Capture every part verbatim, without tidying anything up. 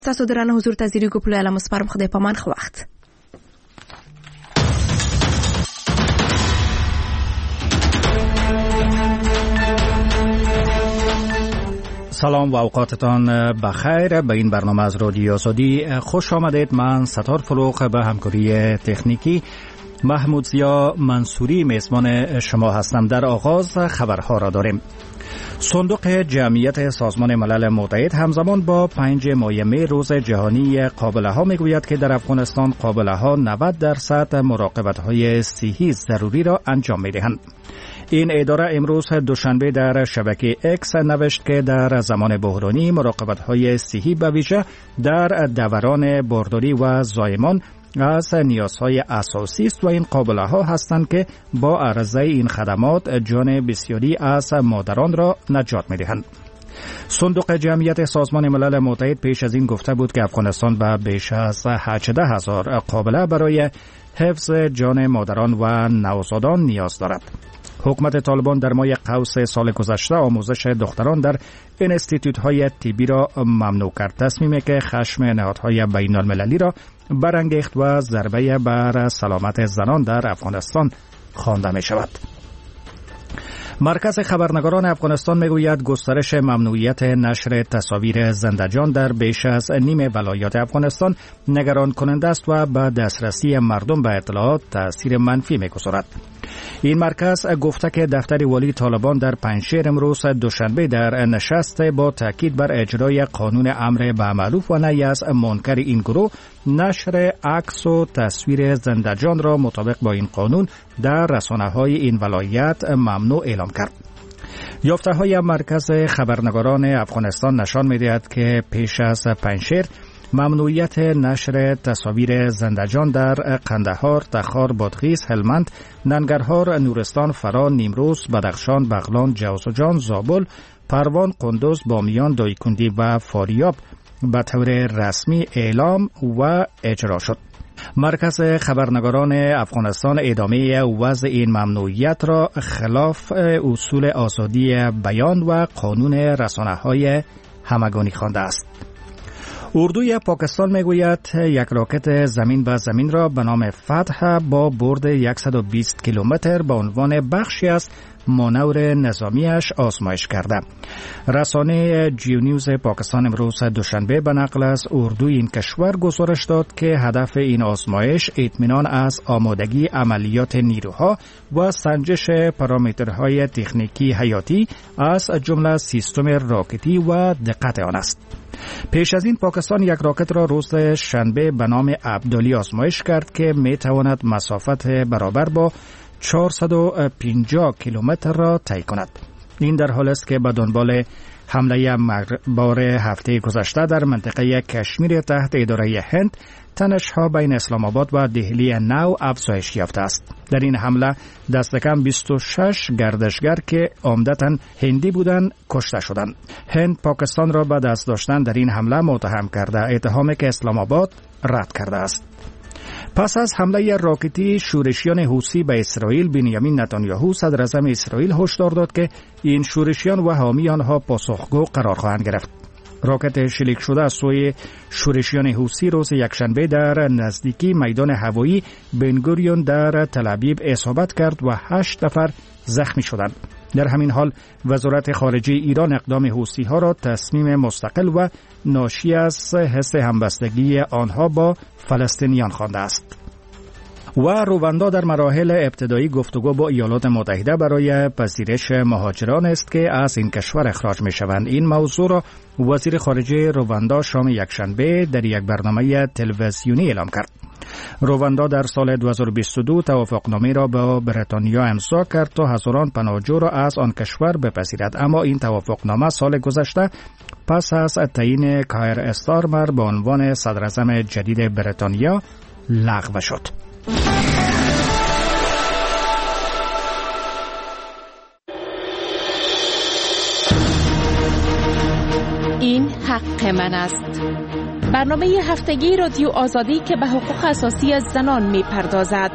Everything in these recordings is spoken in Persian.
تاسو درنه حضور ته زیری ګوپلو علم سپارم خدای پامان خو وخت. سلام و اوقاتتان بخیر. به این برنامه از رادیو آزادی خوش آمدید. من ستار فروغ به همکاری تکنیکی محمود زیا منصوری میزبان شما هستم. در آغاز خبرها را داریم. صندوق جمعیت سازمان ملل متحد همزمان با پنج ماه می روز جهانی قابله ها میگوید که در افغانستان قابله ها نود درصد مراقبت های صحی ضروری را انجام میدهند. این اداره امروز دوشنبه در شبکه اکس نوشت که در زمان بحرانی مراقبت های صحی به ویژه در دوران بارداری و زایمان از نیازهای اساسی است و این قابله ها هستند که با عرضه این خدمات جان بسیاری از مادران را نجات می دهند. صندوق جمعیت سازمان ملل متحد پیش از این گفته بود که افغانستان به بیش از هجده هزار قابله برای حفظ جان مادران و نوزادان نیاز دارد. حکومت طالبان در ماه قوس سال گذشته آموزش دختران در انستیتوت های طبی را ممنوع کرد. تصمیمی که خشم نهادهای بین المللی را برانگیخت و ضربه بر سلامت زنان در افغانستان خوانده می شود. مرکز خبرنگاران افغانستان میگوید گسترش ممنوعیت نشر تصاویر زنده‌جان در بیش از نیم ولایات افغانستان نگران کننده است و به دسترسی مردم به اطلاعات تاثیر منفی میگذارد. این مرکز گفته که دفتر والی طالبان در پنجشیر امروز دوشنبه در نشست با تاکید بر اجرای قانون امر به معروف و نهی از منکر این گروه نشر عکس و تصویر زنده‌جان را مطابق با این قانون در رسانه‌های این ولایت ممنوع اعلام کرد. یافته‌های مرکز خبرنگاران افغانستان نشان می‌دهد که پیش از پنجشیر ممنوعیت نشر تصاویر زنده‌جان در قندهار، تخار، بادغیس، هلمند، ننگرهار، نورستان، فرا، نیمروز، بدخشان، بغلان، جوزجان، زابل، پروان، قندوز، بامیان، دایکندی و فاریاب به طور رسمی اعلام و اجرا شد. مرکز خبرنگاران افغانستان ادامه وضع این ممنوعیت را خلاف اصول آزادی بیان و قانون رسانه‌های همگانی خوانده است. اردوی پاکستان میگوید یک راکت زمین به زمین را به نام فتح با برد صد و بیست کیلومتر به عنوان بخشی از مانور نظامیش آزمایش کرده. رسانه جیو نیوز پاکستان امروز دوشنبه به نقل از اردوی این کشور گزارش داد که هدف این آزمایش اطمینان از آمادگی عملیات نیروها و سنجش پارامترهای تکنیکی حیاتی از جمله سیستم راکتی و دقت آن است. پیش از این پاکستان یک راکت را روز شنبه به نام عبدالی آزمایش کرد که می تواند مسافت برابر با چهارصد و پنجاه کیلومتر را طی کند. این در حال است که به دنبال حمله مربار هفته گذشته در منطقه کشمیر تحت اداره هند تنش‌ها بین اسلام آباد و دهلی نو افزایش یافته است. در این حمله دست کم بیست و شش گردشگر که عمدتاً هندی بودند کشته شدند. هند پاکستان را به دست داشتن در این حمله متهم کرده، اتهامی که اسلام آباد رد کرده است. پس از حمله راکتی شورشیان حوثی به اسرائیل، بنیامین نتانیاهو صدر اعظم اسرائیل هشدار داد که این شورشیان و حامی آنها پاسخگو قرار خواهند گرفت. راکت شلیک شده از سوی شورشیان حوثی روز یکشنبه در نزدیکی میدان هوایی بنگوریون در تل‌آبیب اصابت کرد و هشت نفر زخمی شدند. در همین حال وزارت خارجه ایران اقدام حوثی ها را تصمیم مستقل و ناشی از حس همبستگی آنها با فلسطینیان خوانده است. و رواندا در مراحل ابتدایی گفتگو با ایالات متحده برای پذیرش مهاجران است که از این کشور اخراج می شوند. این موضوع را وزیر خارجه رواندا شام یکشنبه در یک برنامه تلویزیونی اعلام کرد. رواندا در سال دو هزار و بیست و دو توافقنامه را با بریتانیا امضا کرد تا هزاران پناهجو را از آن کشور بپذیرد، اما این توافقنامه سال گذشته پس از تعیین کایر استارمر به عنوان صدر اعظم جدید بریتانیا لغو شد. این حق من است. برنامه هفتگی رادیو آزادی که به حقوق اساسی زنان می پردازد.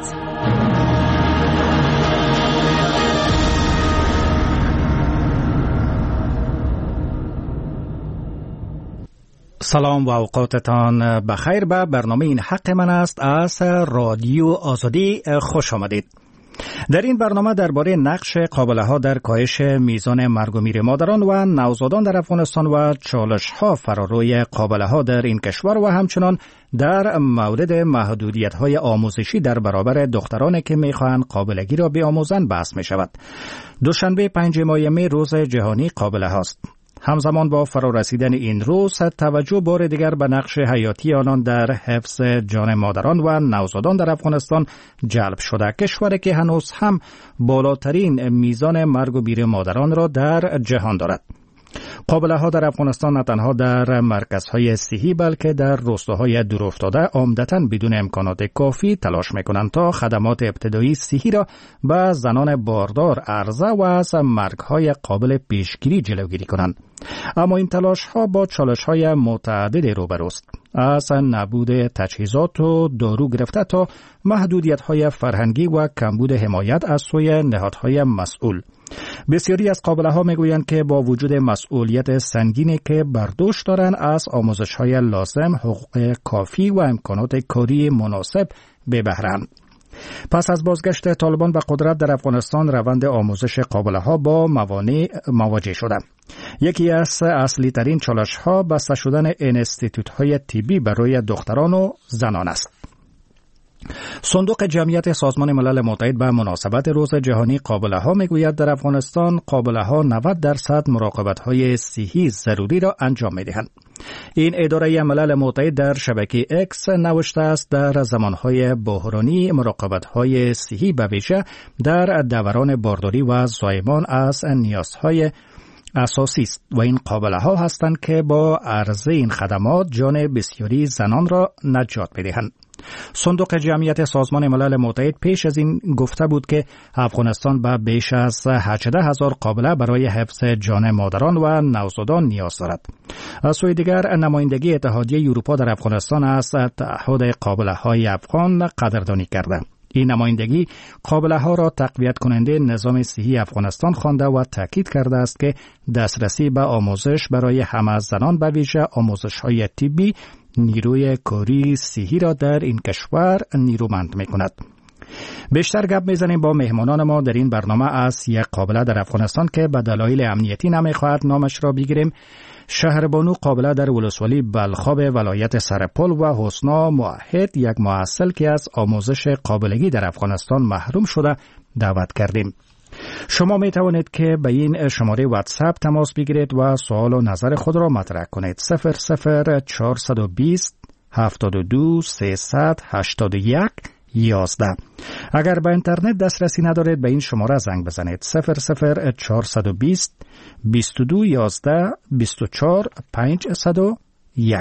سلام و اوقاتتان بخیر. به برنامه این حق من است از رادیو آزادی خوش آمدید. در این برنامه درباره نقش قابله‌ها در کاهش میزان مرگ و میر مادران و نوزادان در افغانستان و چالش‌ها فراروی قابله‌ها در این کشور و همچنان در مورد محدودیت‌های آموزشی در برابر دخترانی که می‌خواهند قابلگی را بیاموزند بحث می‌شود. دوشنبه پنجم می روز جهانی قابله‌ها است. همزمان با فرارسیدن این روز توجه بار دیگر به نقش حیاتی آنان در حفظ جان مادران و نوزادان در افغانستان جلب شده. کشوری که هنوز هم بالاترین میزان مرگ و میر مادران را در جهان دارد. قابله‌ها در افغانستان نه تنها در مرکزهای صحی بلکه در روستاهای دورافتاده عمدتاً بدون امکانات کافی تلاش می‌کنند تا خدمات ابتدایی صحی را به زنان باردار عرضه و از مرگ‌های قابل پیشگیری جلوگیری کنند. اما این تلاش‌ها با چالش‌های متعددی روبروست. از نبود تجهیزات و دارو گرفته تا محدودیت‌های فرهنگی و کمبود حمایت از سوی نهادهای مسئول. بسیاری از قابله‌ها میگویند که با وجود مسئولیت سنگینی که بر دوش دارند از آموزش‌های لازم، حقوق کافی و امکانات کاری مناسب به بهره‌اند. پس از بازگشت طالبان به قدرت در افغانستان روند آموزش قابله‌ها با موانع مواجه شده. یکی از اصلی ترین چالش‌ها بسته شدن انستیتوت‌های طبی برای دختران و زنان است. صندوق جمعیت سازمان ملل متحد به مناسبت روز جهانی قابله‌ها میگوید در افغانستان قابله‌ها نود درصد مراقبت‌های صحی ضروری را انجام می‌دهند. این اداره ملل متحد در شبکه اکس نوشته است در زمانهای بحرانی مراقبت‌های صحی به ویژه در دوران بارداری و زایمان از نیازهای اساسی است و این قابله‌ها هستند که با عرضه این خدمات جان بسیاری زنان را نجات می‌دهند. صندوق جمعیت سازمان ملل متحد پیش از این گفته بود که افغانستان به بیش از هجده هزار قابله برای حفظ جان مادران و نوزادان نیاز دارد. از سوی دیگر نمایندگی اتحادیه اروپا در افغانستان از تعهد قابله‌های افغان قدردانی کرده. این نمایندگی قابله‌ها را تقویت کننده نظام صحی افغانستان خوانده و تاکید کرده است که دسترسی به آموزش برای همه زنان به ویژه آموزش‌های طبی نیروی کاری صحی را در این کشور نیرومند می‌کند. بیشتر گپ می‌زنیم با مهمانان ما در این برنامه از یک قابله در افغانستان که به دلایل امنیتی نمی‌خواهد نامش را بگیریم. شهربانو قابله در ولسوالی بلخاب ولایت سرپل و حسنا موحد یک محصل که از آموزش قابلگی در افغانستان محروم شده دعوت کردیم. شما می توانید که به این شماره واتساپ تماس بگیرید و سوال و نظر خود را مطرح کنید. صفر صفر چهارصد و بیست هفتاد و دو سیصد هشتاد و یک یازده. اگر به اینترنت دسترسی ندارید به این شماره زنگ بزنید. صفر صفر چهارصد و بیست بیست و دو یازده بیست و چهار پانصد و یک.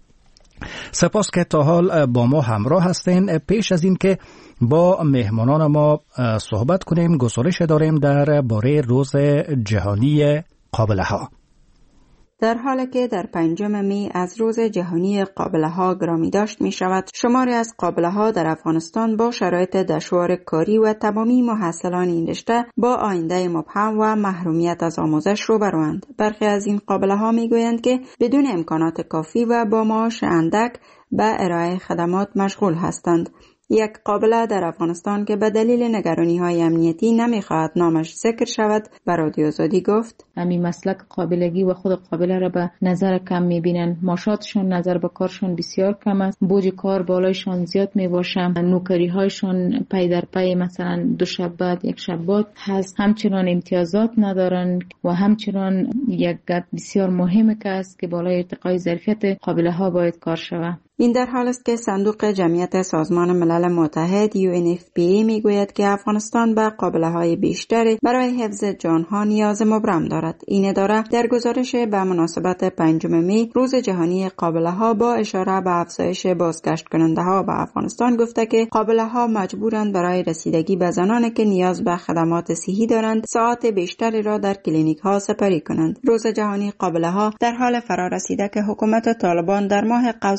سپاس که تا حال با ما همراه هستین. پیش از این که با مهمانان ما صحبت کنیم گزارش داریم در باره روز جهانی قابله‌ها. در حالی که در پنجم می از روز جهانی قابله‌ها گرامی داشت می شود، شماری از قابله‌ها در افغانستان با شرایط دشوار کاری و تمامی محصلان این رشته با آینده مبهم و محرومیت از آموزش روبروند. برخی از این قابله‌ها می گویند که بدون امکانات کافی و با معاش اندک به ارائه خدمات مشغول هستند. یک قابله در افغانستان که به دلیل نگرانی‌های امنیتی نمی‌خواهد نامش ذکر شود به رادیو آزادی گفت: همین مسلک قابلگی و خود قابله را به نظر کم می‌بینند. معاشاتشون نظر به کارشون بسیار کم است. بوج کار بالایشان زیاد می‌باشه. نوکری‌هایشون پی در پی مثلا دو شب بعد یک شب بعد هست. همچنان امتیازات ندارن و همچنان یک گپ بسیار مهمه که است که بالای ارتقای ظرفیت قابله‌ها باید کار شود. این در حال است که صندوق جمعیت سازمان ملل متحد یو ان اف پی ای میگوید که افغانستان به قابله‌های بیشتری برای حفظ جانها نیاز مبرم دارد. این اداره در گزارش به مناسبت پنجم می روز جهانی قابله‌ها با اشاره به افزایش بازگشت کننده‌ها به افغانستان گفته که قابله‌ها مجبورند برای رسیدگی به زنانی که نیاز به خدمات صحی دارند ساعات بیشتری را در کلینیک‌ها سپری کنند. روز جهانی قابله‌ها در حال فرارسیده که حکومت طالبان در ماه قوس چهاردهم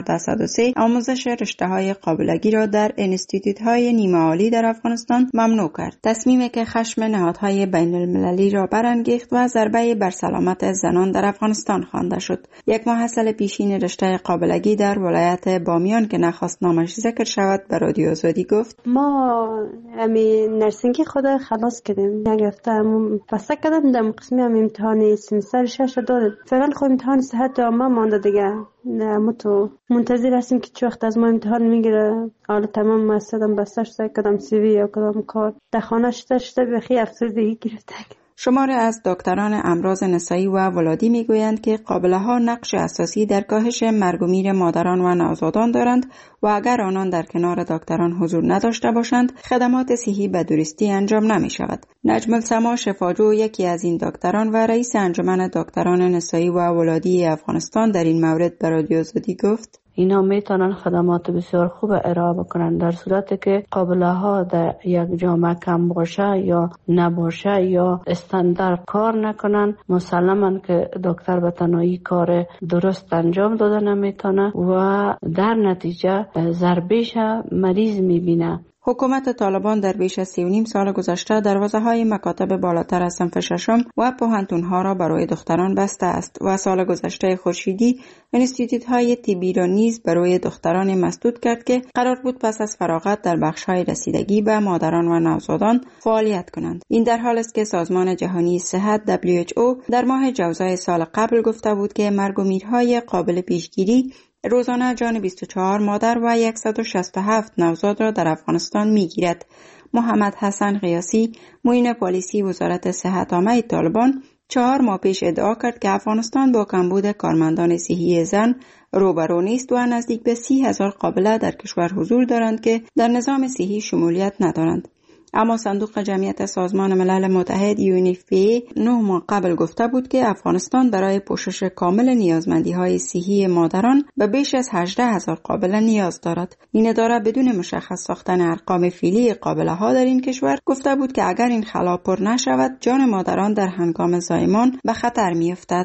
و سه آموزش رشته‌های قابلگی را در انستیتوت‌های نیمه عالی در افغانستان ممنوع کرد. تصمیمی که خشم نهادهای بین المللی را برانگیخت و ضربه بر سلامت زنان در افغانستان خوانده شد. یک محصل پیشین رشته قابلگی در ولایت بامیان که نخواست نامش ذکر شود به رادیو آزادی گفت: ما امی نرسینگی خود خلاص کردیم، یک هفته پس کردم در قسمی هم امتحان سمستر شش دادم. فعلا خود امتحان صحت عامه مانده دیگه. ما تو منتظر هستیم که چه وقت از ما امتحان میگیره. حالا تمام مستدم بستش کدام سی وی یا کدام کار در خانه شده شده بخی افسردگی گرفته. شماره از دکتران امراض نسایی و ولادی میگویند که قابله‌ها نقش اساسی در کاهش مرگ و میر مادران و نوزادان دارند و اگر آنان در کنار دکتران حضور نداشته باشند خدمات صحی به درستی انجام نمی شود. نجم السما شفاجو یکی از این دکتران و رئیس انجمن دکتران نسایی و ولادی افغانستان در این مورد به رادیو آزادی گفت: اینا میتونن خدمات بسیار خوب ارائه بکنن در صورتی که قابله ها در یک جامعه کم باشه یا نباشه یا استاندارد کار نکنن. مسلما که دکتر به تنهایی کار درست انجام داده نمیتونه و در نتیجه ضربهش مریض میبینه. حکومت طالبان در بیش از سی و نیم سال گذشته دروازه‌های مکاتب بالاتر از صنف ششم و پوهنتون‌ها را برای دختران بسته است و سال گذشته خورشیدی انستیتوت‌های طبی را نیز برای دختران مسدود کرد که قرار بود پس از فراغت در بخش‌های رسیدگی به مادران و نوزادان فعالیت کنند. این در حالی است که سازمان جهانی صحت دبلیو اچ او در ماه جوزای سال قبل گفته بود که مرگ و میرهای قابل پیشگیری روزانه جان بیست و چهار مادر و صد و شصت و هفت نوزاد را در افغانستان میگیرد. محمد حسن قیاسی معین پالیسی وزارت صحت عامه طالبان چهار ماه پیش ادعا کرد که افغانستان با کمبود کارمندان صحی زن روبرو نیست و نزدیک به سی هزار قابله در کشور حضور دارند که در نظام صحی شمولیت ندارند. اما صندوق جمعیت سازمان ملل متحد یو ان اف پی ای نه ماه قبل گفته بود که افغانستان برای پوشش کامل نیازمندی‌های صحی مادران به بیش از هجده هزار قابله نیاز دارد. این اداره بدون مشخص ساختن ارقام فعلی قابله‌ها در این کشور گفته بود که اگر این خلا پر نشود جان مادران در هنگام زایمان به خطر می‌افتد.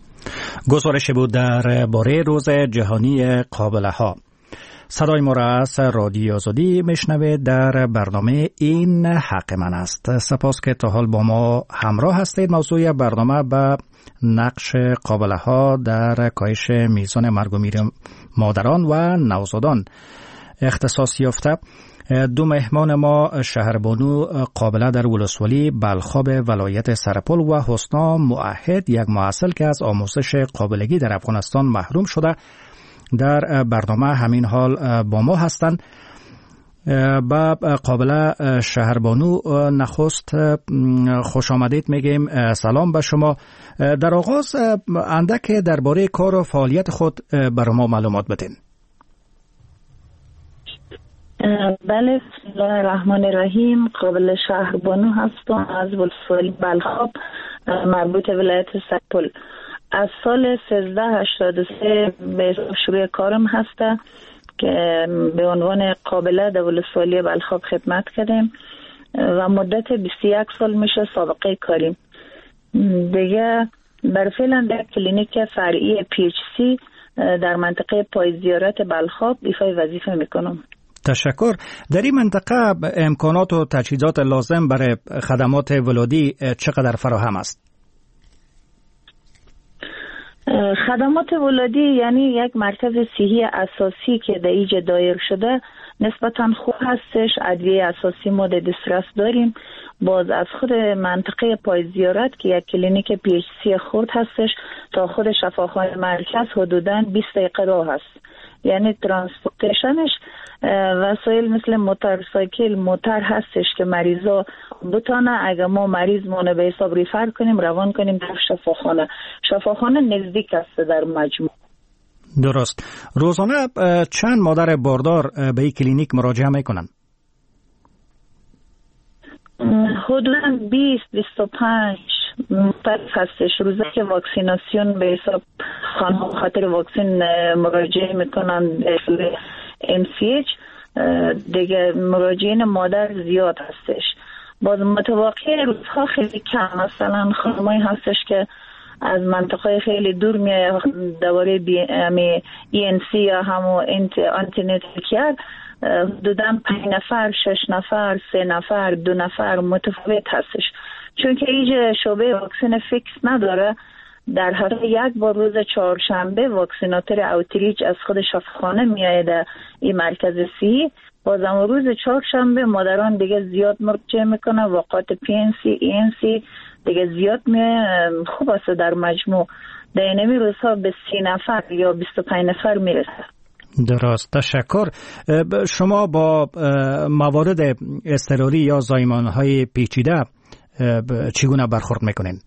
گزارش بود در باره روز جهانی قابله‌ها. صدای ما را از رادیو آزادی میشنوید در برنامه این حق من است. سپاس که تا حال با ما همراه هستید. موضوع برنامه به نقش قابله ها در کاهش میزان مرگ و میر مادران و نوزادان اختصاص یافته. دو مهمان ما شهربانو قابله در ولسوالی بلخاب ولایت سرپل و حسنا موحد یک محصل که از آموزش قابلگی در افغانستان محروم شده در برنامه همین حال با ما هستند. با قابله شهربانو نخست خوش آمدید میگیم. سلام به شما. در آغاز اندک درباره کار و فعالیت خود برای ما معلومات بدین. بله، بسم الله الرحمن الرحیم. قابله شهربانو هستم از ولسوالی بلخاب مربوط ولایت سرپل. از سال سیزده هشتاد و سه به شروع کارم هسته که به عنوان قابله در ولسوالی بلخاب خدمت کردیم و مدت بیست و یک سال میشه سابقه کاریم. دیگه بر فعلا در کلینیک فرعی پی اچ سی در منطقه پای زیارت بلخاب ایفای وظیفه میکنم. تشکر. در این منطقه امکانات و تجهیزات لازم برای خدمات ولادی چقدر فراهم است؟ خدمات ولادی یعنی یک مرکز صحی اساسی که در اینجا دایر شده نسبتاً خوب هستش. ادویه اساسی ما در دسترس داریم. باز از خود منطقه پای زیارت که یک کلینیک پی اچ سی خرد هستش تا خود شفاخانه مرکز حدوداً بیست دقیقه راه هست. یعنی ترانسپورتیشنش وسایل مثل موتورسایکل موتر هستش که مریضا بتانه اگر ما مریض مونه به حساب ریفر کنیم روان کنیم در شفاخانه. شفاخانه نزدیک است در مجموع. درست. روزانه چند مادر باردار به این کلینیک مراجعه میکنن؟ حدوداً بیست بیست و پنج مختلف هستش. روزه که واکسیناسیون به حساب خانم خاطر واکسین مراجعه میکنن ام سی اچ، دیگه مراجعین مادر زیاد هستش. باز متوقع روزها خیلی کم. مثلا خانمایی هستش که از منطقه خیلی دور می دوره بی امی ای ان سی یا همو آنتینتال کیر حدوداً پنج نفر، شش نفر، سه نفر، دو نفر متفاوت هستش. چون که ایج شعبه واکسن فیکس نداره، در هر یک بار روز چهارشنبه واکسیناتور اوتریچ از خود شفاخانه میایده این مرکز صحی. بازم روز چهارشنبه مادران دیگه زیاد مراجعه میکنه، وقات پی ان سی، ای ان سی دیگه زیاد می خوب است. در مجموع در اینمی روزها به سی نفر یا بیست و پنج نفر میرسه. درست، تشکر. شما با موارد اضطراری یا زایمانهای پیچیده چگونه برخورد میکنین؟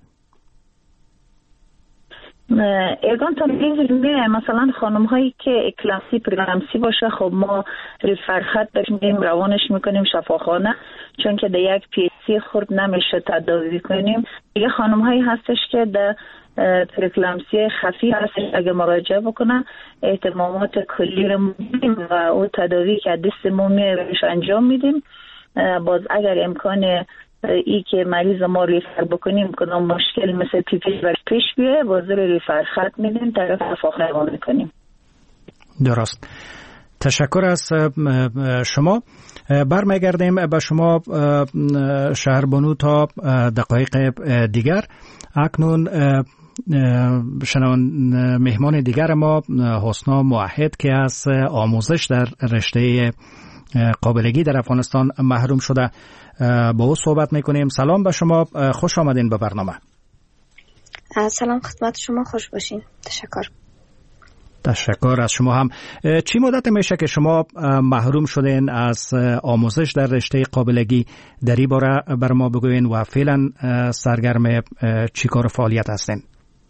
ارگان تانگیزی مثلا خانم هایی که اکلامسی پرگلامسی باشه، خب ما ریفرخط بریم روانش میکنیم شفاخانه، چون که در یک پی سی خورد نمیشه تداوی کنیم. دیگه خانم هایی هستش که در پرگلامسی خفی هستش، اگه مراجعه بکنن اهتمامات کلی رو میدیم و او تداوی که دست مومی روش انجام میدیم. باز اگر امکان ای که مریض ما ریفر بکنیم کدام مشکل مثل پی پی بر پیش بیه، بازور ریفر خط میدیم طرف شفاخانه روان میکنیم. درست، تشکر از شما. برمیگردیم به شما شهربانو تا دقایق دیگر. اکنون شنون مهمان دیگر ما حسنا موحد که از آموزش در رشته قابلگی در افغانستان محروم شده، با او صحبت میکنیم. سلام به شما، خوش آمدین به برنامه. سلام خدمت شما، خوش باشین. تشکر. تشکر از شما هم. چی مدت میشه که شما محروم شدین از آموزش در رشته قابلگی؟ در این باره بر ما بگوین و فعلا سرگرم چی کار فعالیت هستین؟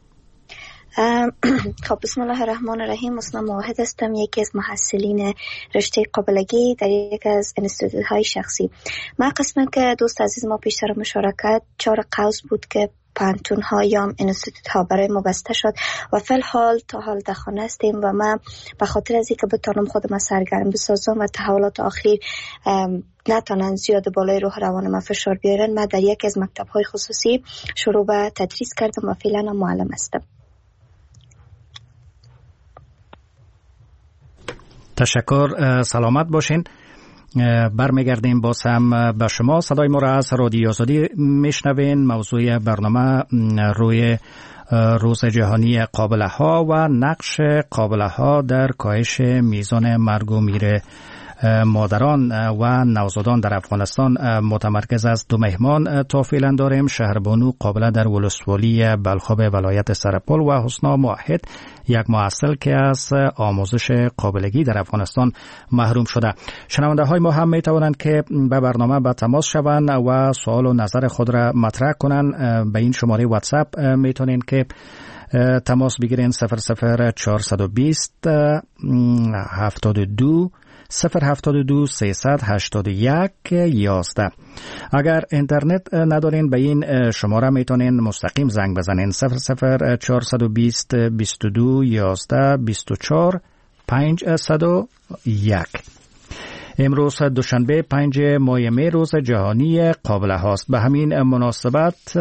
خب بسم الله الرحمن الرحیم. حسنا موحد هستم، یکی از محصلین رشته قابلگی در یک از انستیتوت های شخصی. من قسمی که دوست عزیز ما پیشتر مشارکت چهار قوس بود که پانتون ها یا انستیتوت ها برای ما بسته شد و فعل حال تا حال در خانه هستیم و من به خاطر از اینکه بتانم خودم سرگرم بسازم و تحولات اخیر نتانن زیاد بالای روح روان ما فشار بیارن، من در یک از مکتب های خصوصی شروع به تدریس کردم و فعلا معلم هستم. تشکر، سلامت باشین. برمیگردیم باز هم به شما. صدای ما را از رادیو آزادی میشنوین. موضوع برنامه روی روز جهانی قابله ها و نقش قابله ها در کاهش میزان مرگ و میر مادران و نوزادان در افغانستان متمرکز است. دو مهمان تا فعلا داریم، شهربانو قابله در ولسوالی بلخاب ولایت سرپل و حسنا موحد، یک محصل که از آموزش قابلگی در افغانستان محروم شده. شنونده های ما هم می توانند که به برنامه به تماس شوند و سوال و نظر خود را مطرح کنند. به این شماره واتساپ می توانید که تماس بگیرین صفر صفر چهارصد و بیست هفتاد و دو صفر هفتاد و دو سیصد هشتاد و یک یازده. اگر اینترنت ندارین به این شماره میتونین مستقیم زنگ بزنین صفر صفر چهارصد و بیست بیست و دو یازده بیست و چهار پنجصد و یک. امروز دوشنبه پنج ماه می روز جهانی قابله هاست. به همین مناسبت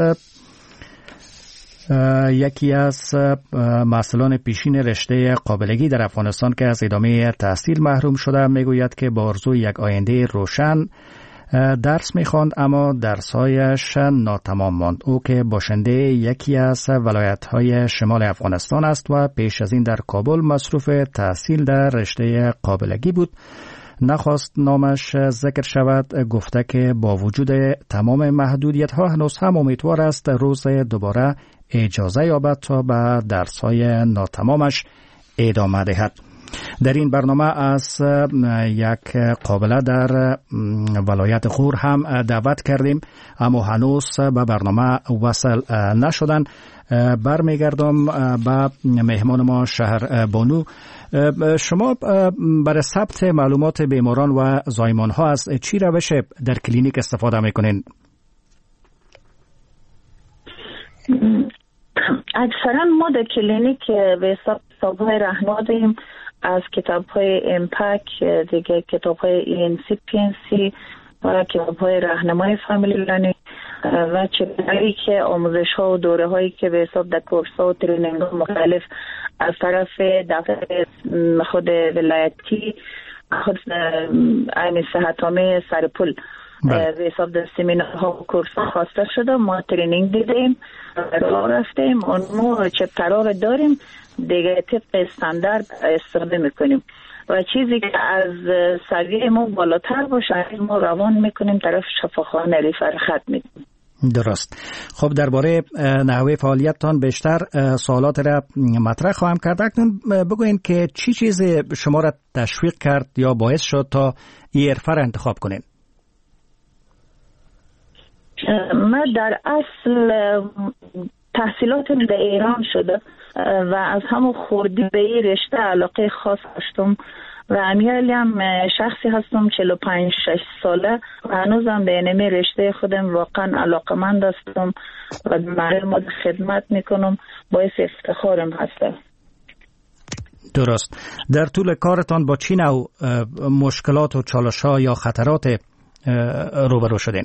یکی از محصلان پیشین رشته قابلگی در افغانستان که از ادامه تحصیل محروم شده میگوید که با آرزوی یک آینده روشن درس میخواند اما درسهایش ناتمام ماند. او که باشنده یکی از ولایت‌های شمال افغانستان است و پیش از این در کابل مصروف تحصیل در رشته قابلگی بود، نخواست نامش ذکر شود. گفته که با وجود تمام محدودیت ها هنوز هم امیدوار است روز دوباره اجازه یابد تا به درس‌های ناتمامش ادامه دهد. در این برنامه از یک قابله در ولایت غور هم دعوت کردیم اما هنوز به برنامه وصل نشدن. برمیگردم به مهمان ما شهر بانو. شما برای ثبت معلومات بیماران و زایمان ها از چی روش در کلینیک استفاده میکنین؟ اکثرا ما در کلینیک به حساب کتاب‌های رهنما داریم، از کتاب‌های امپک، دیگه کتاب‌های ای ان سی پی ان سی، و کتاب‌های راهنمای فامیلی پلنینگ و چگونگی که آموزش ها و دوره هایی که به حساب در کورس ها و ترینینگ ها مختلف از طرف دفتر خود ولایتی خود این صحت عامه سرپل به حساب در سمینارها و کورس ها خواسته شده. ما ترینینگ دیدیم، راه رفتیم، اون ما چپترها داریم دیگه طبق استاندارد استفاده میکنیم و چیزی که از سویه ما بالاتر باشه ما روان میکنیم طرف شفاخانه ریفر خط میکنیم. درست. خب درباره نحوه فعالیتتان بیشتر سوالات را مطرح خواهم کرد. اکنون بگوین که چی چیز شما را تشویق کرد یا باعث شد تا ای ارفا را انتخاب کنین؟ من در اصل تحصیلاتم در ایران شده و از همون خوردی به این رشته علاقه خاص داشتم و امیالی هم شخصی هستم چهل و پنج شش ساله و هنوزم به اینمی رشته خودم واقعا علاقمند هستم و برای ما خدمت میکنم، باعث افتخارم هسته. درست. در طول کارتان با چی نوع مشکلات و چالش ها یا خطرات روبرو شدین؟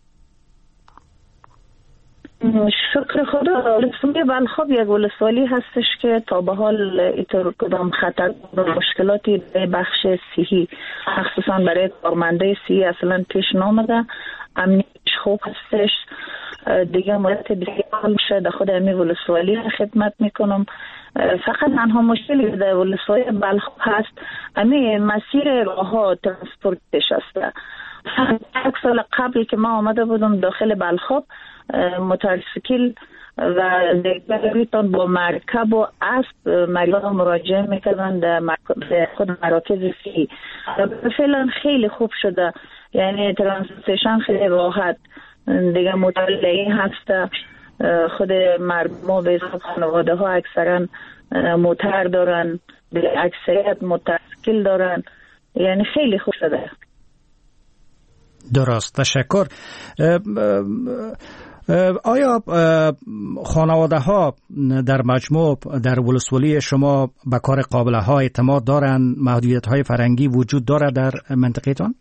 شکر خدا. ولسوالی بلخاب یک ولسوالی هستش که تا به حال اینطور کدام خطر و مشکلاتی به بخش صحی مخصوصا برای کارمنده صحی اصلا پیش نامده. امنیتش خوب هستش دیگه. مورد بسیار میشه در خود امی ولسوالی خدمت میکنم. فقط تنها مشکلی در ولسوالی بلخاب هست امی مسیر راه ها ترانسپورتش هسته. یک سال قبل که ما آمده بودم داخل بلخاب موتورسیکل و دیگریتان با مرکب و اسب مریضان مراجعه میکردن در خود مراکز صحی. فعلا خیلی خوب شده، یعنی ترانسپورتیشن خیلی راحت دیگه. مطالعه هست خود مردم به حساب خانواده ها اکثرا موتر دارن، به اکثریت موتورسیکل دارن، یعنی خیلی خوب شده. درست. تشکر. آیا خانواده ها در مجموع در ولسوالی شما به کار قابله ها اعتماد دارند؟ محدودیت های فرهنگی وجود دارد در منطقه تان؟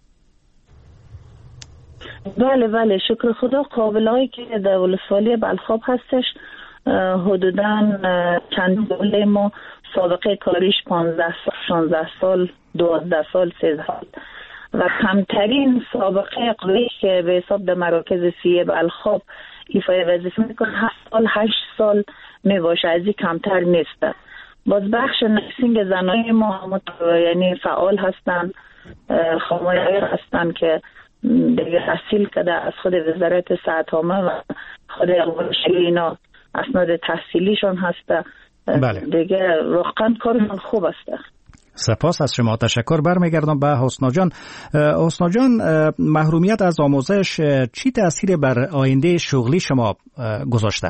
بله بله شکر خدا. قابله هایی که در ولسوالی بلخاب هستش حدوداً چند دوله ما سابقه کاریش پانزده سال، شانزده سال، دوازده سال، سیزده سال و کمترین سابقه قبلی که به حساب در مراکز صحی بلخاب ایفای وظیفه میکنه هفت سال هشت سال میباشه، از این کمتر نیست. باز بخش نرسینگ زنای ما یعنی فعال هستن، خانواده هستن که دیگه تحصیل کرده از خود وزارت صحت عامه و خود شهری اینا اسناد تحصیلیشون هسته. بله. دیگه واقعا کارشون خوب هسته. سپاس از شما. تشکر. برمیگردم به حسنا جان. حسنا جان، محرومیت از آموزش چی تأثیر بر آینده شغلی شما گذاشته؟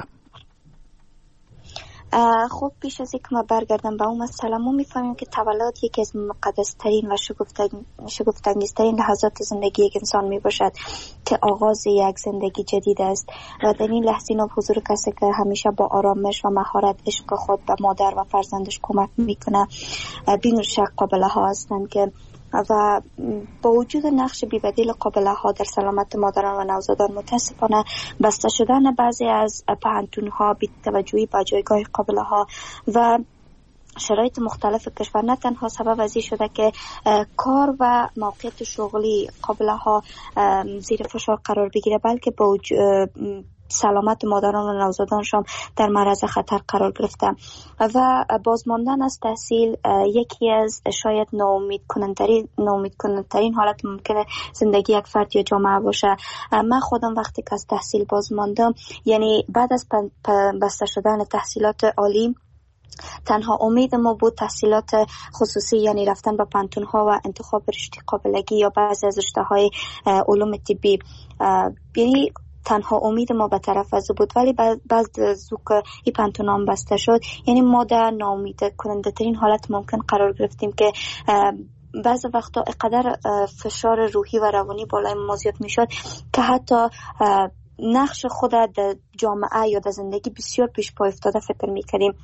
خب پیش از اینکه ما برگردم به اون مسئله، ما میفهمیم که تولد یکی از مقدس‌ترین و شگفت‌انگیزترین لحظات زندگی یک انسان میباشد که آغاز یک زندگی جدید است و در این لحظه ناب حضور کسی که همیشه با آرامش و مهارت عشق خود به مادر و فرزندش کمک میکنه بین شک قابله ها هستند که و با وجود نقش بی‌بدیل قابله ها در سلامت مادران و نوزادان متاسفانه بسته شدن بعضی از پهنتون ها، بی توجهی به جایگاه قابله ها و شرایط مختلف کشور نه تنها سبب از این شده که کار و موقعیت شغلی قابله ها زیر فشار قرار بگیره، بلکه با وجود سلامت مادران و نوزادانشان در معرض خطر قرار گرفته و بازماندن از تحصیل یکی از شاید ناامید کننده ناامید کننده حالت ممکنه زندگی یک فرد یا جامعه باشه. من خودم وقتی که از تحصیل بازماندم، یعنی بعد از بسته شدن تحصیلات عالی، تنها امید ما بود تحصیلات خصوصی، یعنی رفتن به پانتون ها و انتخاب رشته قابلگی یا بعضی از رشته های علوم طبی. یعنی تنها امید ما به طرف از بود، ولی بعد از که این پانتونام بسته شد، یعنی ما در ناامید کننده ترین حالت ممکن قرار گرفتیم که بعض وقتا اقدر فشار روحی و روانی بالای ما زیاد می شد که حتی نقش خود در جامعه یا در زندگی بسیار پیش پا افتاده فکر می کردیم.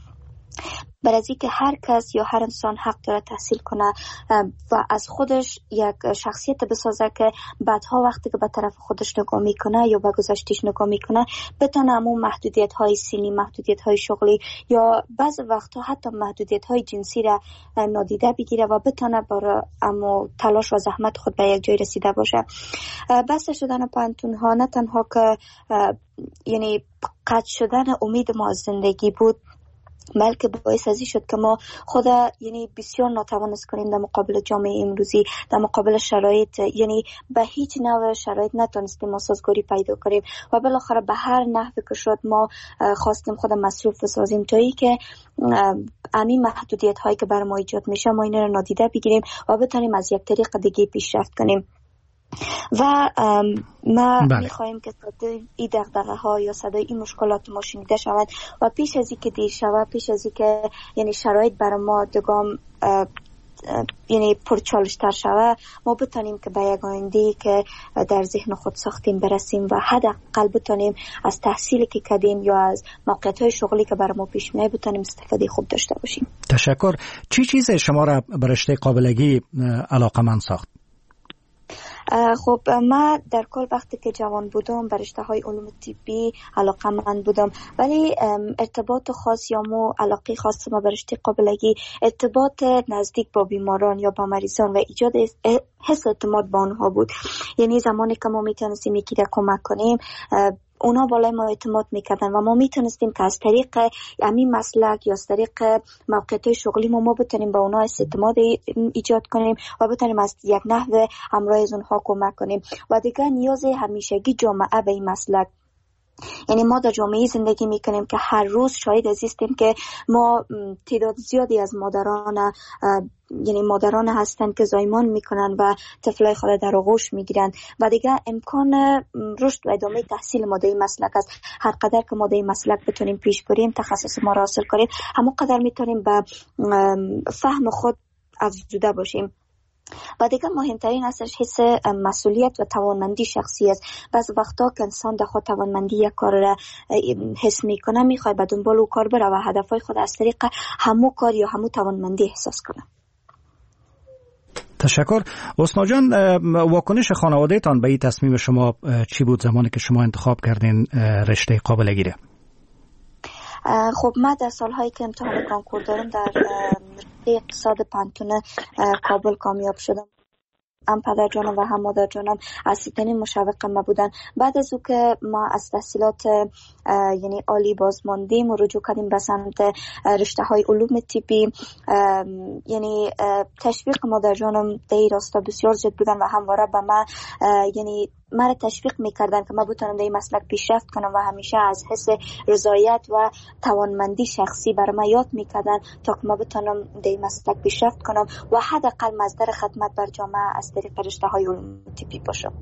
برای که هر کس یا هر انسان حق داره تحصیل کنه و از خودش یک شخصیت بسازه که بعدها وقتی که به طرف خودش نگاه میکنه یا به گذشتهش نگاه میکنه بتونه همون محدودیت های سنی، محدودیت های شغلی یا بعض وقتا حتی محدودیت های جنسی را نادیده بگیره و بتونه برای اما تلاش و زحمت خود به یک جای رسیده باشه. بس شدن پانتون ها نه تنها که یعنی قطع شدن امید ما از زندگی بود، بلکه باعث ازی شد که ما خود یعنی بسیار ناتوانست کنیم در مقابل جامعه امروزی، در مقابل شرایط، یعنی به هیچ نوع شرایط نتونستیم سازگاری پیدا کنیم و بالاخره به هر نحوی که شد ما خواستیم خود مصروف بسازیم تا ای که همین محدودیت هایی که بر ما ایجاد میشه ما اینا رو نادیده بگیریم و بتونیم از یک طریق دیگه پیشرفت کنیم. و ما بله. میخواهیم که صدای این دغدغه ها یا صدای این مشکلات ما شنیده شود و پیش از اینکه دیر شود، پیش از اینکه یعنی شرایط برای ما دگام یعنی پرچالش‌تر شود، ما بتونیم که به یک آینده‌ای که در ذهن خود ساختیم برسیم و حداقل بتونیم از تحصیلی که کردیم یا از موقعیت‌های شغلی که برای ما پیش میاد بتونیم استفاده خوب داشته باشیم. تشکر. چی چیز شما را به رشته قابلگی علاقه‌مند ساخت؟ خب من در کل وقتی که جوان بودم به رشته های علوم طبی علاقه‌مند بودم، ولی ارتباط خاص یا مو علاقه خاص ما به رشته قابلگی ارتباط نزدیک با بیماران یا با مریضان و ایجاد حس اعتماد با آنها بود. یعنی زمانی که ما میتونستیم یکی را کمک کنیم اونا بالای ما اعتماد میکردن و ما میتونستیم که از طریق همین مسلک یا از طریق موقعیت شغلی ما ما بتونیم به اونا اعتماد ایجاد کنیم و بتونیم از یک نحو همراه از اونها کمک کنیم و دیگه نیاز همیشگی جامعه به این مسلک. یعنی ما در جامعه زندگی میکنیم که هر روز شاهد هستیم که ما تعداد زیادی از مادران یعنی مادران هستند که زایمان میکنن و طفلای خود در آغوش میگیرن و دیگه امکان رشد و ادامه تحصیل ما در این مسلک است. هر قدر که ما در این مسلک بتونیم پیش بریم، تخصص ما را حاصل کنیم، همون قدر میتونیم به فهم خود افزوده باشیم. و دیگه مهمترین اصلش حس مسئولیت و توانمندی شخصی است. بعض وقتا که انسان در خود توانمندی یک کار را حس میکنه میخواد به دنبال او کار بره و هدفهای خود از طریق همو کار یا همو توانمندی احساس کنه. تشکر. حسنا جان، واکنش خانواده تان به این تصمیم شما چی بود زمانی که شما انتخاب کردین رشته قابلگی را؟ خب من در سالهایی که امتحان کانکور دارم در اقتصاد پانتون کابل کامیاب شدم. هم پدر جانم و هم مادر جانم اصلیترین مشوق ما بودن. بعد از او که ما از تحصیلات یعنی عالی بازماندیم و رجوع کردیم به سمت رشته های علوم طبی، یعنی تشویق مادر جانم در این راستا بسیار زیاد بودن و همواره به من یعنی مرا تشویق میکردن که ما بتونم در این مسلک پیشرفت کنم و همیشه از حس رضایت و توانمندی شخصی برای من یاد میکردن تا که ما بتونم در این مسلک پیشرفت کنم و حداقل مصدر خدمت بر جامعه از طریق رشته های علوم طبی باشم.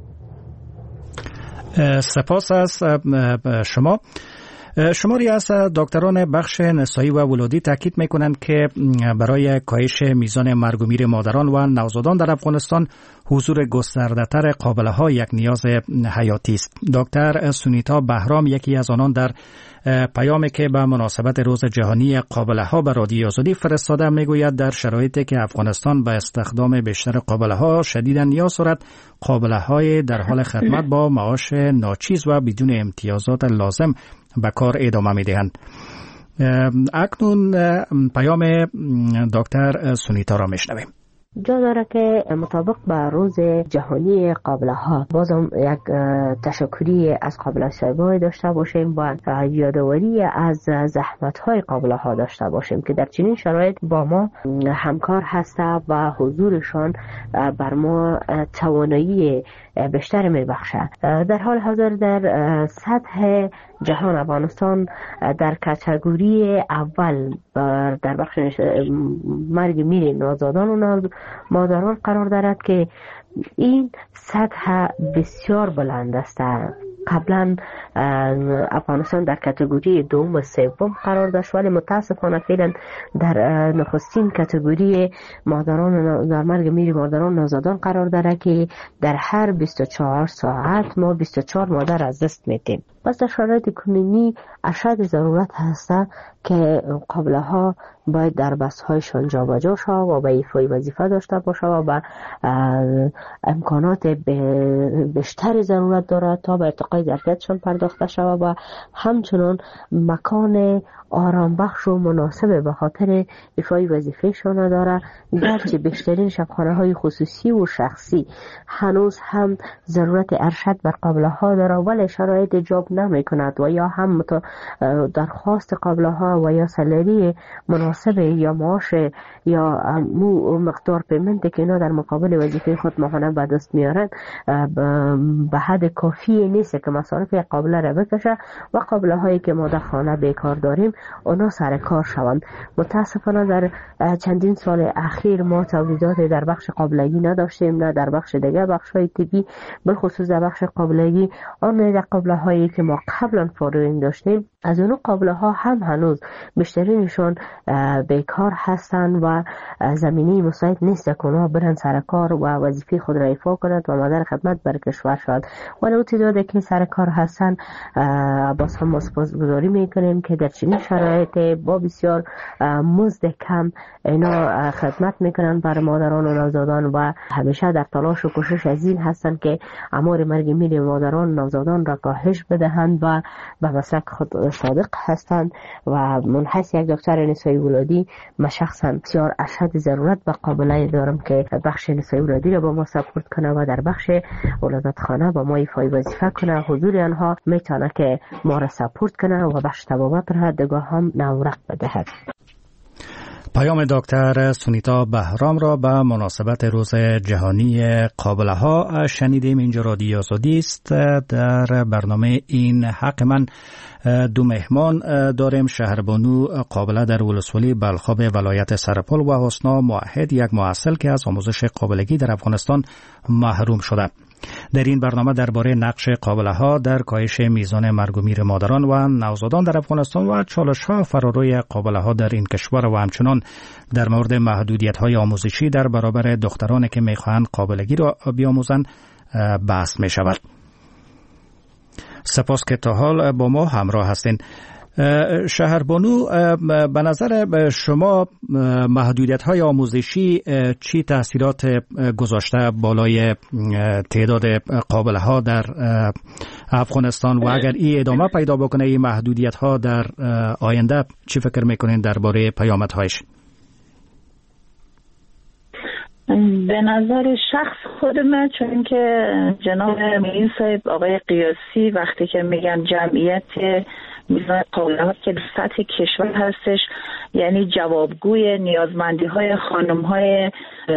سپاس از شما. شماری از دکتران بخش نسایی و ولادی تاکید میکنند که برای کاهش میزان مرگ و میر مادران و نوزادان در افغانستان حضور گسترده‌تر قابله‌ها یک نیاز حیاتی است. دکتر سونیتا بهرام یکی از آنان در پیامی که به مناسبت روز جهانی قابله‌ها به رادیو آزادی فرستاده میگوید در شرایطی که افغانستان به استخدام بیشتر قابله‌ها شدیداً نیاز دارد، قابله‌های در حال خدمت با معاش ناچیز و بدون امتیازات لازم به کار ادامه می‌دهند. اکنون پیام دکتر سونیتا را میشنویم. جا داره که مطابق با روز جهانی قابله ها بازم یک تشکری از قابله صاحبای داشته باشیم، با یادآوری از زحمت های قابله ها داشته باشیم که در چنین شرایط با ما همکار هسته و حضورشان بر ما توانایی بیشتر میبخشه. در حال حاضر در سطح جهان افغانستان در کاتگوری اول در بخش مرگ میر نوزادان و مادران قرار دارد که این سطح بسیار بلند است. قبلا افغانستان در کاتگوری دوم و سوم قرار داشت، ولی متاسفانه فعلا در نخستین کاتگوری مادران در مرگ میر مادران نوزادان قرار داره که در هر بیست و چهار ساعت ما بیست و چهار مادر از دست میدیم. پس در شرایط کنونی اشد ضرورت هست که قابله ها باید در بست هایشان جابجا شود و به ایفای وظیفه داشته باشه و به امکانات بیشتر ضرورت دارد تا به ارتقای ظرفیتشان پرداخته شود و همچنان مکان آرام بخش و مناسب به خاطر ایفای وظیفهشان داره. گرچه بیشترین شبخانه های خصوصی و شخصی هنوز هم ضرورت ارشد بر قابله ها داره ولی شرایط جاب نمی کند و یا هم درخواست قابله ها و یا سالری مناسب یا معاش یا مقدار پیمنت که اینا در مقابل وظیفه خود ماهانه به دست میارن به حد کافی نیست که مصارف قابله را بکشه و قابله هایی که ما در خانه بیکار داریم اونا سر کار شوند. متاسفانه در چندین سال اخیر ما تولیدات در بخش قابلگی نداشتیم، نه در بخش دیگه بخش های طبی، بالخصوص در بخش قابلگی آن در قابله هایی که ما قبلا فارغین داشتیم از اون قابله ها هم هنوز بیشترینشون بیکار هستند و زمینه مساعد نیست که اونا برن سر کار و وظیفه خود را ایفا کنند و مادر خدمت بر کشور شد. ولی اون تعدادی که سر کار هستن باز هم ما سپاسگزاری میکنیم که در چنین شرایط با بسیار مزد کم اینا خدمت میکنن بر مادران و نوزادان و همیشه در تلاش و کوشش از این هستن که آمار مرگ میر مادران و نوزادان را کاهش بدهند و به مسلک خود صادق هستند و منحص یک دکتر نسایی ولادی من شخصا بسیار اشد ضرورت به قابله دارم که بخش نسایی ولادی را با ما سپورت کنه و در بخش ولادت خانه با ما ایفای وظیفه کنه. حضور آنها میتونه که ما را سپورت کنه و بخش طبابت را دگاه هم نورق بدهد. پیام دکتر سونیتا بهرام را به مناسبت روز جهانی قابله ها شنیدیم. اینجا رادیو آزادی است. در برنامه این حق من دو مهمان داریم. شهربانو قابله در ولسوالی بلخاب ولایت سرپل و حسنا موحد، یک محصل که از آموزش قابلگی در افغانستان محروم شده. در این برنامه درباره نقش قابله ها در کاهش میزان مرگ و میر مادران و نوزادان در افغانستان و چالش ها فراروی قابله ها در این کشور و همچنان در مورد محدودیت های آموزشی در برابر دخترانی که میخواهند قابلگی را بیاموزند بحث می شود. سپاس که تا حال با ما همراه هستین. شهربانو، به نظر شما محدودیت های آموزشی چی تاثیرات گذاشته بالای تعداد قابله ها در افغانستان و اگر این ادامه پیدا بکنه این محدودیت ها در آینده چی فکر میکنین درباره پیامد هایش؟ به نظر شخص خود من، چون که جناب معین صاحب آقای قیاسی وقتی که میگن جمعیت میزان قابله ها که سطح کشور هستش، یعنی جوابگوی نیازمندی های خانم های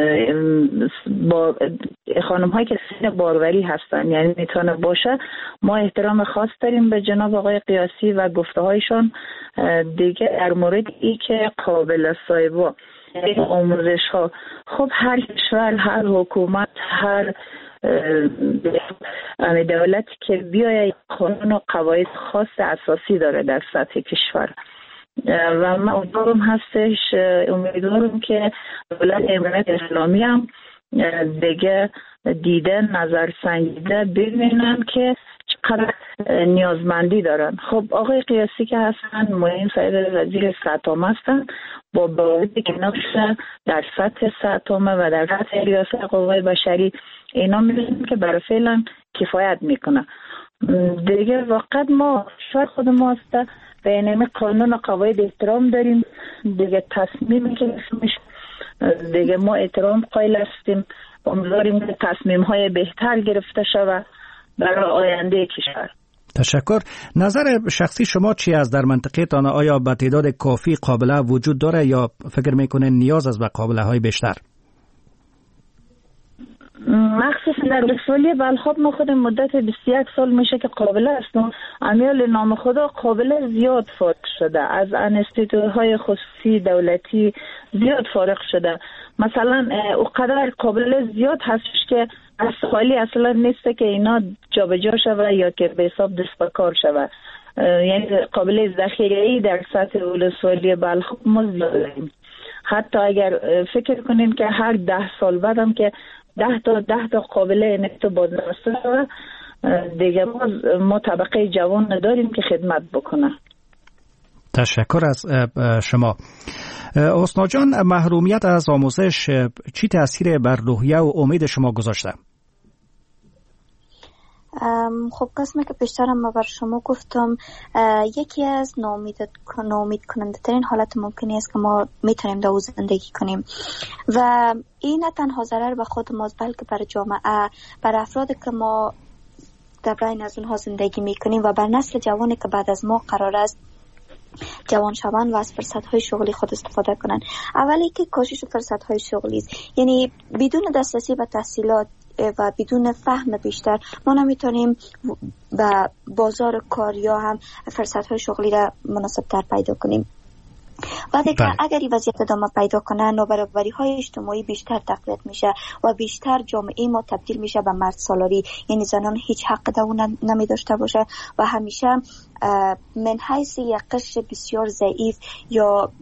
با خانم هایی که سن باروری هستن، یعنی میتونه باشه. ما احترام خاص داریم به جناب آقای قیاسی و گفته هایشان. دیگه در مورد ای که قابله صاحبا آموزش ها، خب هر کشور، هر حکومت، هر دولتی که بیاید قانون و قواعد خاص اساسی داره در سطح کشور و من امیدوارم هستش امیدوارم که دولت امارات اسلامی هم دیگه دیده نظر سنجیده ببینن که چقدر نیازمندی دارن. خب آقای قیاسی که هستن معین صاحب وزیر سطحام هستن، با باوری که نقش در سطح سطحامه و در سطح ریاست قوای بشری اینا می‌بینیم که برای فعلا کفایت میکنه. دیگه واقعا ما شاید خود ما هسته به اینمی قانون و قواعد احترام داریم. دیگه تصمیمی که میشه دیگه ما احترام قائل هستیم. امیدواریم که تصمیم های بهتر گرفته شود برای آینده کشور. تشکر. نظر شخصی شما چی است در منطقه تان؟ آیا به تعداد کافی قابله وجود داره یا فکر میکنه نیاز است به قابله های بیشتر؟ مخصوصا در ولسوالی بلخاب ما خود مدت بیست و یک سال میشه که قابله هستم. امیال نام خدا قابله زیاد فارغ شده، از انستیتوهای خصوصی دولتی زیاد فارغ شده. مثلا اونقدر قابله زیاد هستش که از خالی اصلا نیسته که اینا جابجا شوه یا که به حساب دست به کار شوه. یعنی قابله ذخیره‌ای در سطح ولسوالی بلخاب ما زیاد داریم. حتی اگر فکر کنیم که هر ده سال بعدم که ده تا ده تا قابله نفت بازنشسته شده دیگه ما طبقه جوان نداریم که خدمت بکنه. تشکر از شما. حسنا جان، محرومیت از آموزش چی تأثیر بر روحیه و امید شما گذاشته؟ خب قسمه که پیشترم ما بر شما گفتم، یکی از ناامید ناامید کننده ترین حالت ممکنی است که ما میتونیم در زندگی کنیم و این نه تنها ضرر به خود ماست بلکه بر جامعه، بر افرادی که ما در بین از اونها زندگی میکنیم و بر نسل جوانی که بعد از ما قرار است جوان شوند و از فرصت‌های شغلی خود استفاده کنند. اولی که کاهش فرصت‌های شغلی است، یعنی بدون دسترسی به تحصیلات و بدون فهم بیشتر ما نمیتونیم به بازار کار یا هم فرصت‌های شغلی را مناسب‌تر پیدا کنیم. و دیگه اگر این وضعیت ادامه پیدا کنه، نابرابری‌های اجتماعی بیشتر تقویت میشه و بیشتر جامعه ما تبدیل میشه به مرد سالاری، یعنی زنان هیچ حق در اون نمی داشته باشه و همیشه من حیث یک قشر بسیار ضعیف یا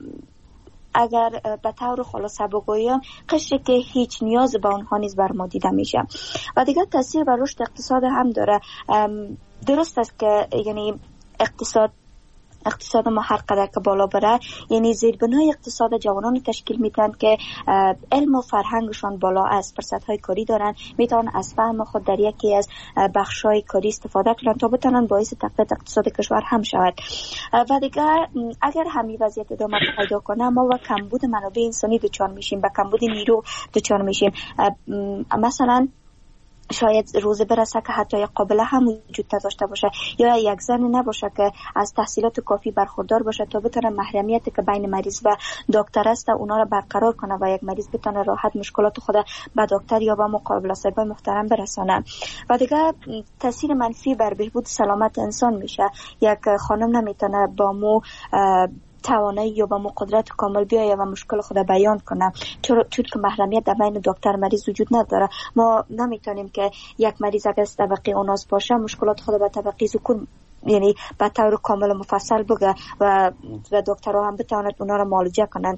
اگر به طور خلاصه بگویم قشری که هیچ نیاز به اونها نیز بر ما دیده میشه. و دیگه تاثیر بر رشد اقتصاد هم داره. درست است که یعنی اقتصاد اقتصاد ما هر قدر که بالا بره، یعنی زیربنای اقتصاد جوانان تشکیل میتن که علم و فرهنگشان بالا است، فرصت‌های کاری دارن، میتونن از فهم خود در یکی از بخش‌های کاری استفاده کنن تا بتونن باعث تقویت اقتصاد کشور هم شود. و دیگه اگر همین وضعیت ادامه پیدا کنه، ما با کمبود منابع انسانی دچار میشیم، با کمبود نیرو دچار میشیم. مثلا شاید روز برسه که حتی یک قابله هم وجود نداشته باشه یا یک زن نباشه که از تحصیلات کافی برخوردار باشه تا بتونه محرمیتی که بین مریض و دکتر است اونا را برقرار کنه و یک مریض بتونه راحت مشکلات خود به دکتر یا به مقابل صاحب محترم برسانه. و دیگه تاثیر منفی بر بهبود سلامت انسان میشه. یک خانم نمیتونه با مو توانایی یا با مو قدرت کامل بیایه و مشکل خود بیان کنه، چون چون که محرمیت در بین دکتر مریض وجود نداره. ما نمیتونیم که یک مریض اگر از طبقه اوناس باشه مشکلات خود به طبقه ذکور یعنی به طور کامل مفصل بگه و و دکترها هم بتوانند اونا را معالجه کنن.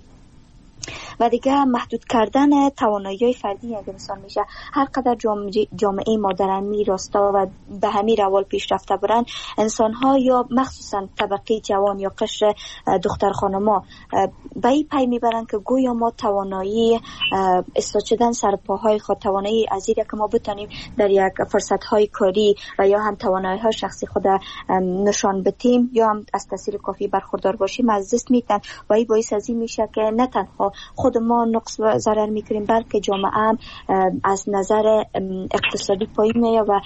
و دیگه محدود کردن توانایی فردی یک انسان میشه. هر قدر جامعه ما در همین راستا و به همین روال پیش رفته برن، انسان ها یا مخصوصا طبقه جوان یا قشر دختر خانما به این پی میبرن که گویا ما توانایی استاد شدن سر پاهای خود، توانایی از این که ما بتونیم در یک فرصت های کاری و یا هم توانایی های شخصی خود نشان بدیم یا هم از تاثیر کافی برخوردار باشیم از دست میدن و این باعث از این میشه که نه تنها خود ما نقص و ضرر میکنیم بلکه جامعه هم از نظر اقتصادی پایین میاد و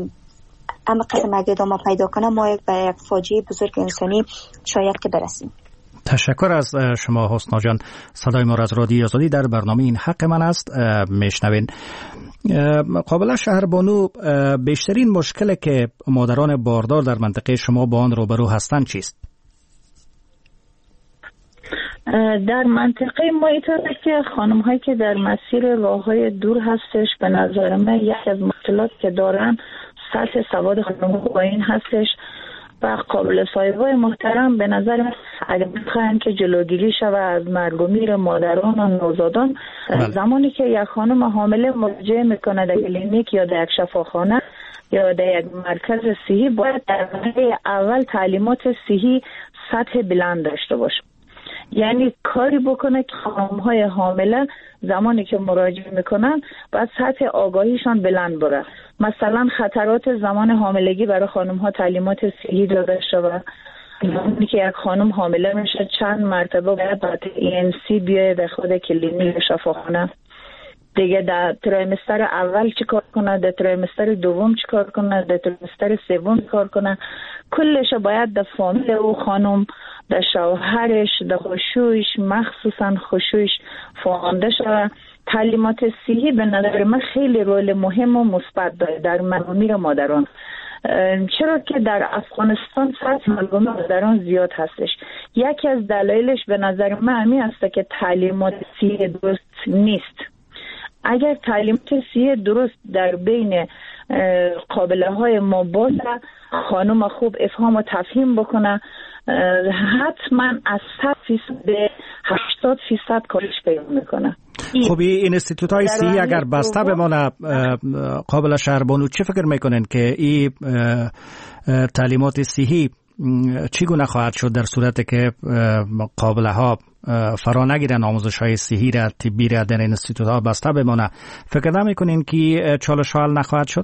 اما قسم اگه ادامه پیدا کنه ما به یک فاجعه بزرگ انسانی شاید که برسیم. تشکر از شما حسنا جان. صدای ما از رادیو آزادی در برنامه این حق من است میشنوین. قابله شهربانو، بیشترین مشکل که مادران باردار در منطقه شما با آن روبرو هستند چیست؟ در منطقه ما اینطوره که خانم هایی که در مسیر راه های دور هستش، به نظر من یکی از مشکلات که دارن سطح سواد خانم ها پایین هستش و قابل صاحبای محترم به نظر من اگر بخواهن که جلوگیری شود از مرگ و میر مادران و نوزادان، زمانی که یک خانم حامله مراجعه میکنه در کلینیک یا در یک شفاخانه یا در یک مرکز صحی، باید در اول تعلیمات صحی سطح بلند داشته باشه. یعنی کاری بکنه که خانم‌های حامله زمانی که مراجعه میکنن باید سطح آگاهیشان بلند بره. مثلا خطرات زمان حاملگی برای خانم‌ها تعلیمات صحی داده شود. زمانی که یک خانم حامله میشه چند مرتبه باید بعد ای ان سی بیاید در خود کلینیک شفاخانه. دیگه در تریمستر اول چی کار کنه، در تریمستر دوم چی کار کنه، در تریمستر سوم چی کار کنه، کلش باید در فامیل او خانم، در شوهرش، در خشوعش، مخصوصا خشوعش فهمانده شود. تعلیمات صحی به نظر من خیلی رول مهم و مثبت داره در مرگ مادران، چرا که در افغانستان سطح مرگ مادران زیاد هستش. یکی از دلایلش به نظر من همین است که تعلیمات صحی درست نیست. اگر تعلیمات صحی درست در بین قابله های ما باشه، خانم خوب افهام و تفهیم بکنه، حتما از صد فیصد به هشتاد فیصد کارش پیدا میکنه. خب این انستیتوت های صحی اگر بسته بمانه قابل شهربانو چه فکر میکنن که این تعلیمات صحی چگونه خواهد شد در صورتی که قابله ها فرا نگیرن آموزش های صحی را طبی را در انستیتوت ها بسته بمانه؟ فکر نمیکنین که چالش حل نخواهد شد؟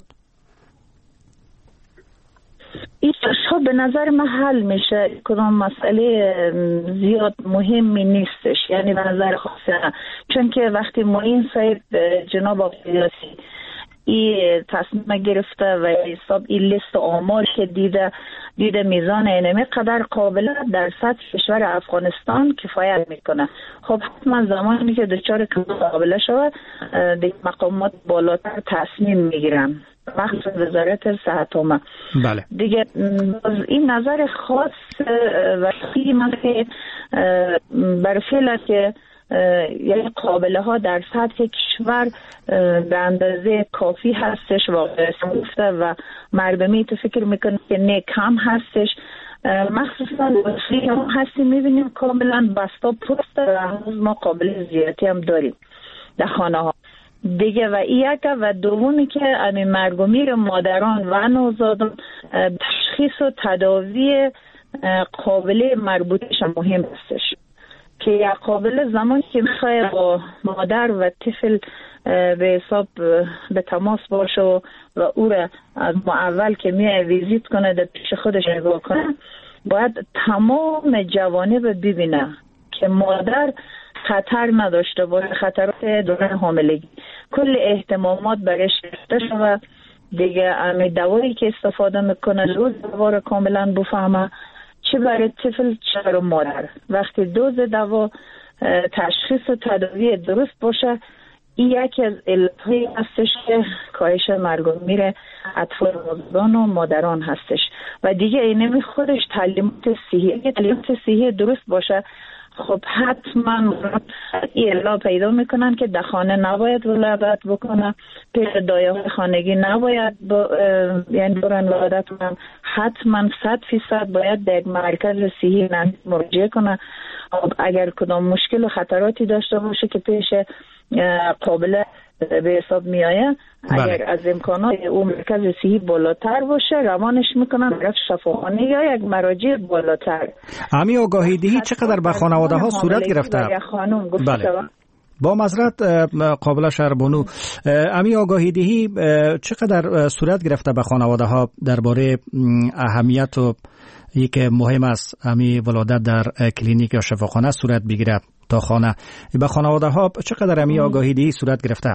این ها به نظر من حل میشه. کدام مسئله زیاد مهمی نیستش، یعنی به نظر خاصه، چون که وقتی معین صاحب جناب آقای این تصمیم گرفته و حساب این لیست آمار که دیده دیده میزان اینمی قدر قابله در سطح کشور افغانستان کفایت میکنه. خب حتما زمانی که دچار قابله شود دیگه مقامات بالاتر تصمیم میگیرن، مخصوصا وزارت صحت عامه. بله. دیگه این نظر خاص وقتی من که بر فعل که یعنی قابله ها در سطح کشور به اندازه کافی هستش واقعا گفته و مردمی تو فکر میکنه که نه کم هستش، مخصوصا وقتی هم هستی میبینیم کاملا بستا پرسته و هنوز ما قابل زیادی هم داریم در خانه ها دیگه. و یک و دومی که همین مرگ و میر مادران و نوزادان تشخیص و تداوی قابل مربوطش مهم هستش که یک قابل زمانی که میخواه با مادر و طفل به حساب به تماس باشه و او را از اول که میای ویزیت کنه در پیش خودش نگاه کنه، باید تمام جوانب ببینه که مادر خطر نداشته باشه، خطرات دوران حاملگی کل احتمامات برش گرفته شده دیگه. امی دوایی که استفاده میکنه دوز دوا رو کاملا بفهمه، چه برای طفل چه برای مادر. وقتی دوز دوا تشخیص و تداوی درست باشه، این یکی از علتهایی هستش که کاهش مرگ و میر اطفال نوزادان و مادران هستش. و دیگه اینمی خودش تعلیمات صحی، اگه تعلیمات صحی درست باشه خب حتما این اعلا پیدا میکنن که در خانه نباید ولادت بکنه، پیر دایه های خانگی نباید با یعنی برن ولادت کنن، حتما صد فیصد باید در یک مرکز صحی مراجعه کنه. اگر کدام مشکل و خطراتی داشته باشه که پیش قابل به حساب میایه، اگر بله. از امکانات اون مرکز صحی بالاتر باشه روانش میکنن برای شفاخانه یا یک مراجع بالاتر. امی آگاهی دهی چقدر به خانواده ها صورت گرفته؟ بله. با معذرت قابل شهربانو، امی آگاهی دهی چقدر صورت گرفته به خانواده ها درباره اهمیت و ای که مهم است امی ولادت در کلینیک یا شفاخانه صورت بگیره تا خانه؟ به خانواده ها چقدر امی آگاهی دهی صورت گرفته؟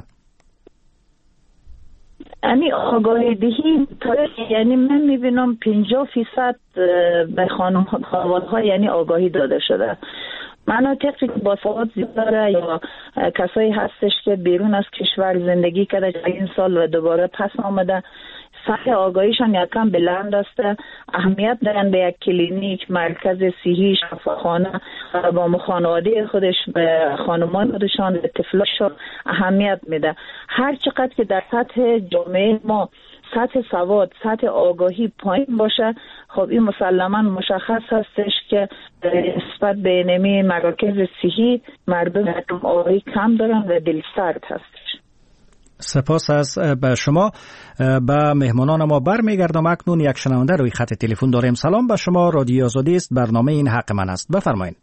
امی آگاهی دهی یعنی من میبینم پنجاه فیصد به خانواده ها یعنی آگاهی داده شده. مناطقی که با سواد زیاد داره یا کسایی هستش که بیرون از کشور زندگی کرده این سال و دوباره پس آمده، سطح آگاهیشان یکم بلند است، اهمیت دارن به یک کلینیک، مرکز صحی، شفاخانه و با خانواده خودش به خانمان خودشان به طفلاشون اهمیت میده. هر چقدر که در سطح جامعه ما سطح سواد، سطح آگاهی پایین باشه، خب این مسلما مشخص هستش که نسبت به نمی مراکز صحی مردم آگاهی کم دارن و دلسرد هستش. سپاس از به شما. به مهمانان ما برمیگردم. اکنون یک شنونده روی خط تلفن داریم. سلام به شما، رادیو آزادی است، برنامه این حق من است، بفرمایید.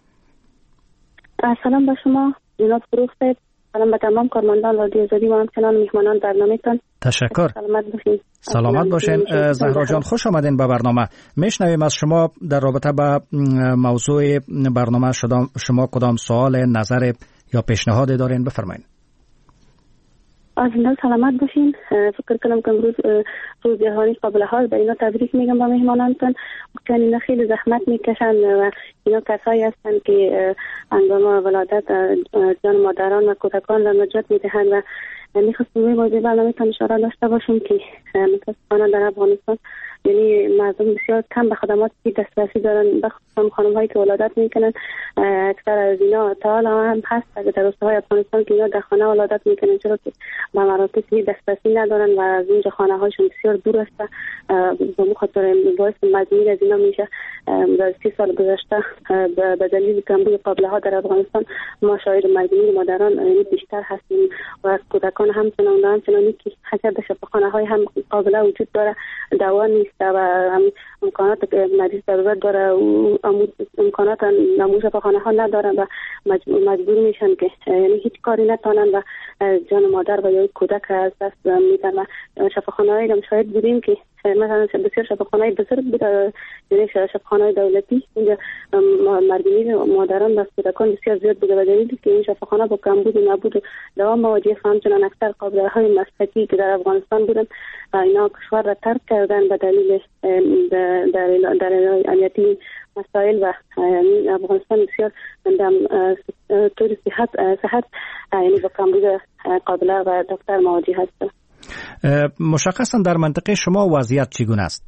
سلام به شما جناب فروخ صاحب، سلام به تمام کارمندان رادیو آزادی و همچنان مهمانان برنامه‌تان. تشکر. سلامت باشین. سلامت باشین. زهرا جان خوش آمدین به برنامه. میشنویم از شما در رابطه با موضوع برنامه شما کدام سوال، نظر یا پیشنهاد دارین؟ بفرمایید. از این سلامت باشین. فکر کنم که امروز روز جهانی قابله ها، به اینا تبریک میگم با مهمانانتون که اینا خیلی زحمت میکشن و اینا کسایی هستن که هنگام ولادت جان مادران و کودکان را نجات میدهند و میخواستم روی موضوع برنامه تان اشاره داشته باشم که متاسفانه در افغانستان یعنی مردم بسیار کم به خدماتی دسترسی دارن، بخصوصا خانم هایی که ولادت میکنن. اکثر از اینا تا حالا هم هست در روستاهای افغانستان که اینا در خانه ولادت میکنن، چرا که به مراکز دسترسی ندارن و از اینجا خانه هاشون بسیار دور است. به خاطر باعث مجموعی از اینا میشه در سی سال گذشته به دلیل کمبود قابله ها در افغانستان ما شاهد مرگیری مادران یعنی بیشتر هستیم و کودکان همچنان همچنانی که حتی در شفاخانه های هم قابله وجود داره، دوا نیست و امکانات مریض ضرورت داره و امکانات نمو شفاخانه ها ندارن و مجبور میشن که یعنی هیچ کاری نتونن و جان مادر و یا کودک از دست میدن. و شفاخانه هایی هم شاهد بودیم که مثلا بسیار شفاخانه‌های بزرگ بوده، یعنی شفاخانه‌های دولتی اینجا مرگیری مادران و کودکان بسیار زیاد بوده و دلیلی که این شفاخانه با کمبود و نبود و دوام مواجه همچنان اکثر قابله‌های مسلکی که در افغانستان بودن و اینا کشور را ترک کردن به دلیل در در امنیتی مسائل و یعنی افغانستان بسیار در طور صحت صحت یعنی با کمبود قابله و دکتر مواجه هست. مشخصا در منطقه شما وضعیت چگونه است؟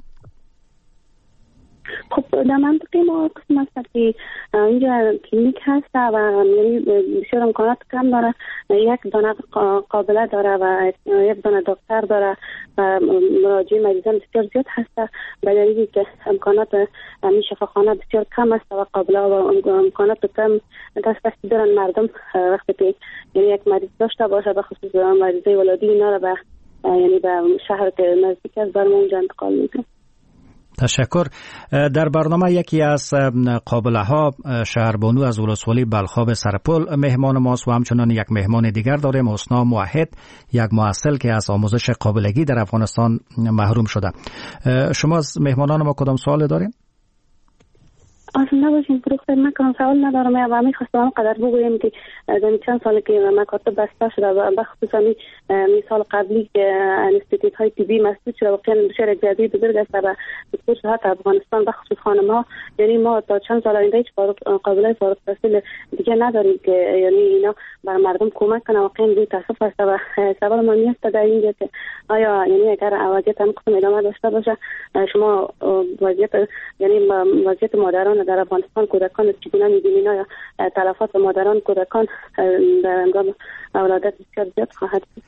خب در منطقه ما قسم است که اینجا کلینیک هست و یعنی بسیار امکانات کم داره، یک دانه قابله داره و یک دانه دکتر داره و مراجع مریضان بسیار زیاد هست به دلیلی که امکانات همین شفاخانه بسیار کم است و قابله و امکانات کم دسترسی دارن مردم وقتی که یعنی یک مریض داشته باشه به خصوص مریضای ولادی اینا رو به یعنی به شهر که نزدیک است برای اونجا انتقال میکنه. تشکر. در برنامه یکی از قابله ها شهربانو از ولسوالی بلخاب سرپل مهمان ماست و همچنان یک مهمان دیگر داریم، حسنا موحد، یک محصل که از آموزش قابلگی در افغانستان محروم شده. شما از مهمانان ما کدام سوال دارین؟ اصلا نباشین فروخت من سوال ندارم و همه خواستم قدر بگویم که در چند سال که مکاتب بسته شده و بخصوصا می سال قبلی که انستیتوت های طبی مسدود شده واقعا بسیار یک جدی بزرگ است و دکتر صحت افغانستان بخصوص خانم ها یعنی ما تا چند سال آینده هیچ قابله فارغ التحصیل دیگه نداریم که یعنی اینا بر مردم کمک کنه. واقعا دو تاسف است و سوال ما نیست در اینجا که آیا یعنی اگر وضعیت هم قسم ادامه داشته باشه شما وضعیت یعنی وضعیت مادران در افغانستان کودکان چگونه می‌بینید؟ یا تلفات مادران کودکان در هنگام ولادت بسیار زیاد خواهد بود؟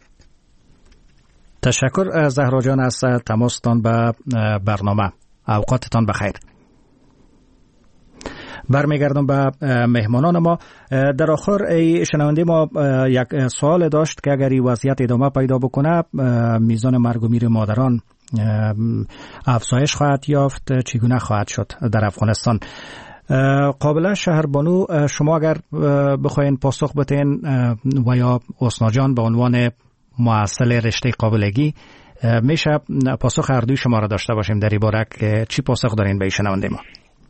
تشکر زهرا جان از تماستان به برنامه. اوقاتتان بخیر. برمیگردم به مهمانان ما. در آخر ای شنونده ما یک سوال داشت که اگر این وضعیت ادامه پیدا بکنه میزان مرگ و میر مادران افزایش خواهد یافت، چگونه خواهد شد در افغانستان؟ قابله شهربانو، شما اگر بخواین پاسخ بدین و یا حسنا جان به عنوان محصل رشته قابلگی میشه پاسخ هر دوی شما را داشته باشیم در این باره که چی پاسخ دارین به شنونده ما؟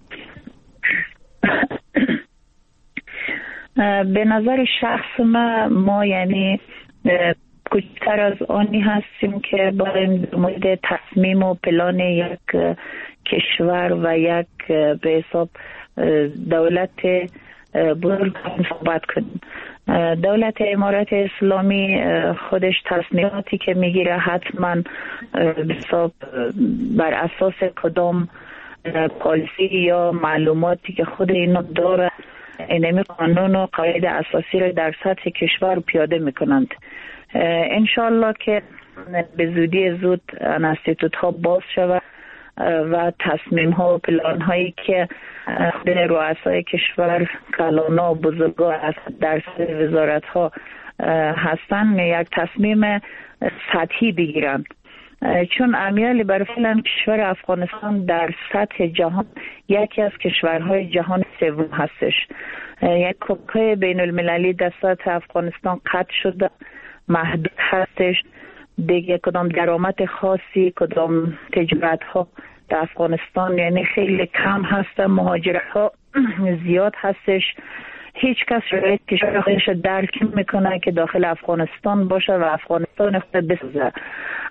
به نظر شخص ما ما یعنی کوچکتر از آنی هستیم که برای مورد تصمیم و پلان یک کشور و یک به حساب دولت بزرگ صحبت کنیم. دولت امارات اسلامی خودش تصمیماتی که میگیره حتما به حساب بر اساس کدام پالیسی یا معلوماتی که خود اینو داره اینمی قانون و قواعد اساسی رو در سطح کشور پیاده میکنند. انشالله که به زودی زود انستیتوت ها باز شود و تصمیم ها و پلان هایی که خود رؤسای کشور کلانا و بزرگا از در سطح وزارت ها هستن یک تصمیم سطحی بگیرن، چون امیال برفعلا کشور افغانستان در سطح جهان یکی از کشورهای جهان سوم هستش. یک کوکای بین المللی در سطح افغانستان قطع شده، محدود هستش دیگه. کدام درآمد خاصی، کدام تجارت ها در افغانستان یعنی خیلی کم هست، مهاجرت ها زیاد هستش. هیچ کس شرایط کشور خودش درک میکنه که داخل افغانستان باشه و افغانستان خود بسازه.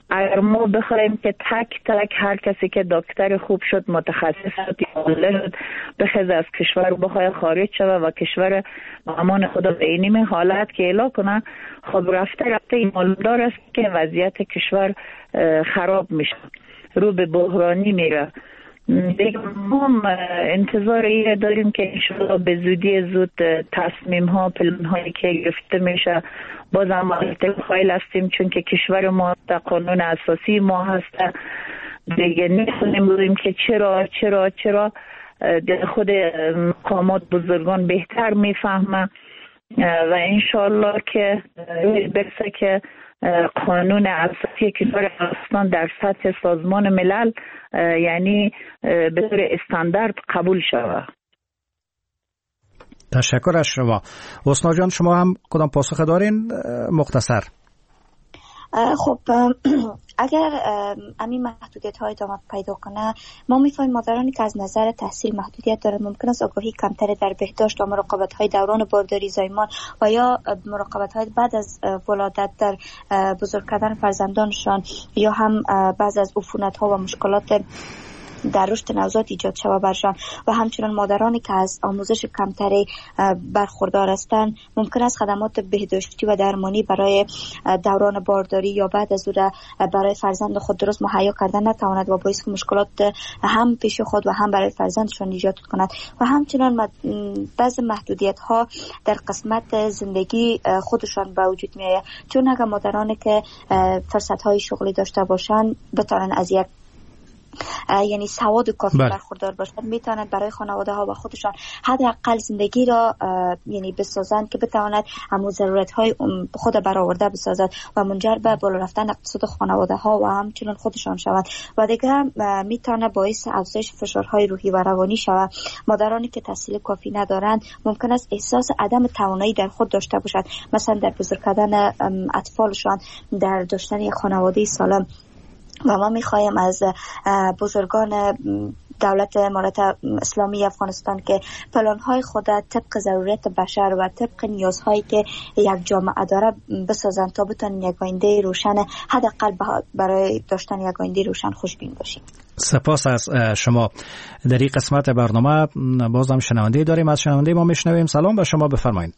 اگر ما بخوایم که تک تک هر کسی که دکتر خوب شد، متخصص شد یا شد بخواد از کشور بخواد خارج شود و کشور امان خدا به این حالت که اعلام کنه، خب رفته رفته این معلومدار است که وضعیت کشور خراب میشه، رو به بحرانی میره. دیگه ما انتظار این داریم که انشاءالله به زودی زود تصمیم ها پلان هایی که گرفته میشه باز هم خیلی هستیم، چون که کشور ما قانون اساسی ما هست. دیگه نمیتونیم بگیم که چرا چرا چرا خود مقامات بزرگان بهتر میفهمه و انشاءالله که برسه که قانون اساسی کشور افغانستان در سطح سازمان ملل یعنی به طور استاندارد قبول شود. تشکر از شما. حسنا جان، شما هم کدام پاسخ دارین مختصر؟ خب اگر همین محدودیت های ادامه پیدا کنه، ما میفهمیم مادرانی که از نظر تحصیل محدودیت دارند ممکن است آگاهی کمتری در بهداشت و مراقبت های دوران بارداری، زایمان و یا مراقبت های بعد از ولادت در بزرگ کردن فرزندانشان یا هم بعض از عفونت ها و مشکلات در رشد نوزاد ایجاد شود برشان و همچنان مادرانی که از آموزش کمتری برخوردار هستند ممکن است خدمات بهداشتی و درمانی برای دوران بارداری یا بعد از او برای فرزند خود درست مهیا کردن نتواند و باعث مشکلات هم پیش خود و هم برای فرزندشان ایجاد کند و همچنان بعض محدودیت ها در قسمت زندگی خودشان به وجود می آید، چون اگر مادرانی که فرصت های شغلی داشته باشند بتوانند از یک یعنی سواد کافی بله. برخوردار باشند، میتونند برای خانواده ها و خودشان حداقل زندگی را یعنی بسازند که بتواند همون ضرورت های خود برآورده بسازد و منجر به بالا رفتن اقتصاد خانواده ها و همچنین خودشان شود و دیگه میتونه باعث افزایش فشارهای روحی و روانی شود. مادرانی که تحصیل کافی ندارند ممکن است احساس عدم توانایی در خود داشته باشند، مثلا در بزرگ کردن اطفالشان، در داشتن یک خانواده سالم. و ما میخوایم از بزرگان دولت امارت اسلامی افغانستان که پلان‌های خود طبق ضرورت بشر و طبق نیازهایی که یک جامعه داره بسازند تا بتونن یک آینده روشن، حداقل برای داشتن یک آینده روشن خوشبین باشیم. سپاس از شما. در این قسمت برنامه بازم شنونده داریم، از شنونده ما میشنویم. سلام به شما، بفرمایید.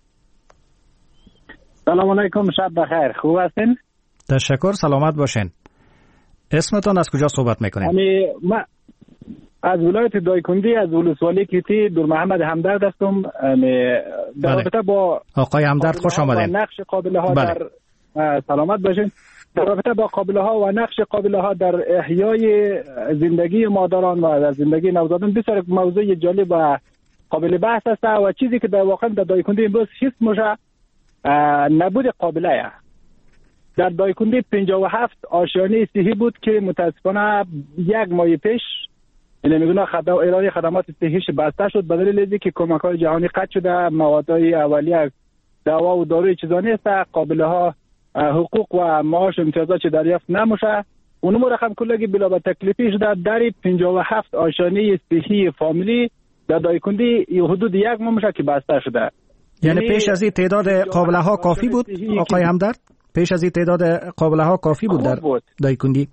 سلام علیکم، شب بخیر، خوب هستین؟ تشکر، سلامت باشین. اسمتان از کجا صحبت میکنید؟ امی ما از ولایت دایکندی از ولسوالی کیتی دور محمد همدرد هستم. در رابطه با آقای همدرد خوش آمدین. نقش قابله ها بله. در سلامت باشین. در رابطه با قابله ها و نقش قابله ها در احیای زندگی مادران و در زندگی نوزادان بسیار موضوع جالب و قابل بحث است و چیزی که در واقع در دایکندی امروز حس میشه نبود قابله. در دایکندی پنجاه و هفت آشیانه صحی بود که متاسفانه یک ماه پیش یعنی میگن خدمات ارائه خدمات صحیش بسته شد به دلیل اینکه کمک‌های جهانی قطع شده، موادهای اولیه دوا و داروی چیزانی است، قابله ها حقوق و معاش امتیازات دریافت نمیشه. اونم رقم کلگی بلا به تکلیفی شده در پنجاه و هفت آشیانه صحی فامیلی در دایکندی حدود یک ماه میشه که بسته شده. یعنی پیش از این تعداد قابله ها کافی بود آقای همدرد؟ پیش از این تعداد قابله ها کافی بود در دایکندی؟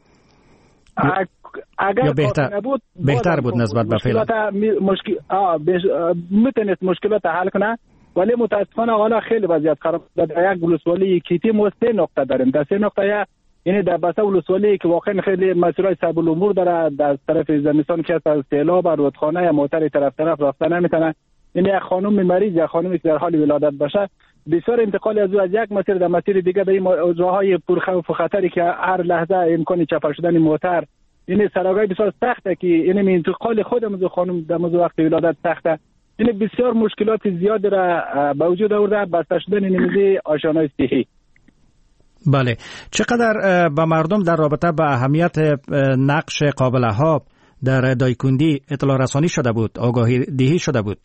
اگر یا بهتر نبود بهتر بود نسبت به فعلا؟ مشکل آ بش... میتونست مشکلات حل کنه، ولی متاسفانه حالا خیلی وضعیت خراب شده. در یک ولسوالی کیتی ما سه نقطه داریم. در سه نقطه یعنی در بسته ولسوالی که واقعا خیلی مسائل صعب الامور داره، در طرف زمستان که از سیلاب رودخانه یا موتر طرف طرف رفته نمیتونه. یعنی یک خانم مریض یا خانمی که در حال ولادت باشه بسیار انتقال از از یک مسیر در مسیر دیگه به این راههای پرخوف و خطری که هر لحظه امکان چپر شدن موتر، این سراغای بسیار سخته که این انتقال خودم از خانم در موضوع وقت ولادت سخته. این بسیار مشکلات زیاد را به وجود آورده بسته شدن نمیزی آشیانه‌های صحی. بله، چقدر به مردم در رابطه با اهمیت نقش قابله ها در دایکندی اطلاع رسانی شده بود، آگاهی دهی شده بود؟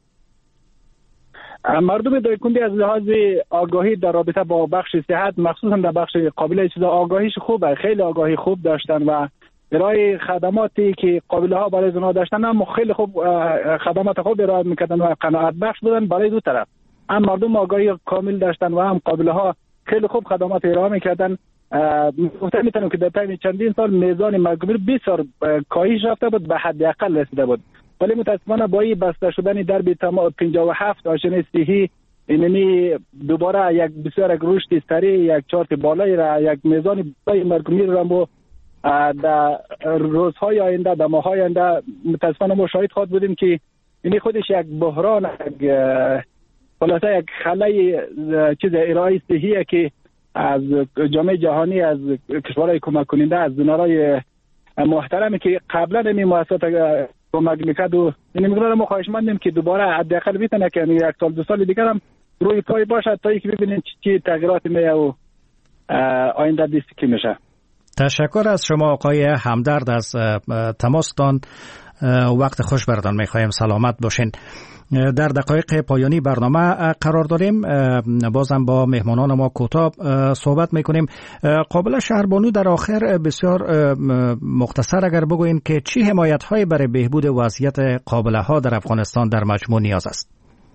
مردم دایکندی از لحاظ آگاهی در رابطه با بخش صحت مخصوصا در بخش قابله چیزا آگاهیش خوبه، خیلی آگاهی خوب داشتن و ارائه خدماتی که قابله ها برای زنها داشتن هم خیلی خوب خدمات خوب ارائه میکردن و قناعت بخش بودن برای دو طرف. هم مردم آگاهی کامل داشتن و هم قابله ها خیلی خوب خدمات ارائه میکردن. گفته میتونم که در طی چندین سال میزان مرگومیر بسیار کاهش رفته بود، به حد اقل رسیده بود. ولی متاسفانه با این بسته شدن درب تمام پنجاه و هفت آشنه صحی اینمی دوباره یک بسیار یک رشد سریع، یک چارت بالایی را، یک میزان بالای مرگومیر را ما در روزهای آینده، در ماه‌های آینده متاسفانه ما شاهد خواهد بودیم که این خودش یک بحران، یک خلاصه یک خلای چیز ارائه صحیه که از جامعه جهانی، از کشورهای کمک کننده، از دونرای محترمی که قبلا این مؤسسات کمک میکرد و این میگرد ما خواهشمندیم که دوباره حداقل بتونه که یک سال دو سال دیگر هم روی پای باشد تا اینکه ببینیم چی تغییرات میاد و آینده دیستی که میشه. تشکر از شما آقای همدرد از تماستان. وقت خوش براتون میخوایم، سلامت باشین. در دقایق پایانی برنامه قرار داریم، بازم با مهمانان ما کوتاه صحبت میکنیم. قابل شهربانو در آخر بسیار مختصر اگر بگوین که چی حمایت های برای بهبود وضعیت قابله ها در افغانستان در مجموع نیاز است؟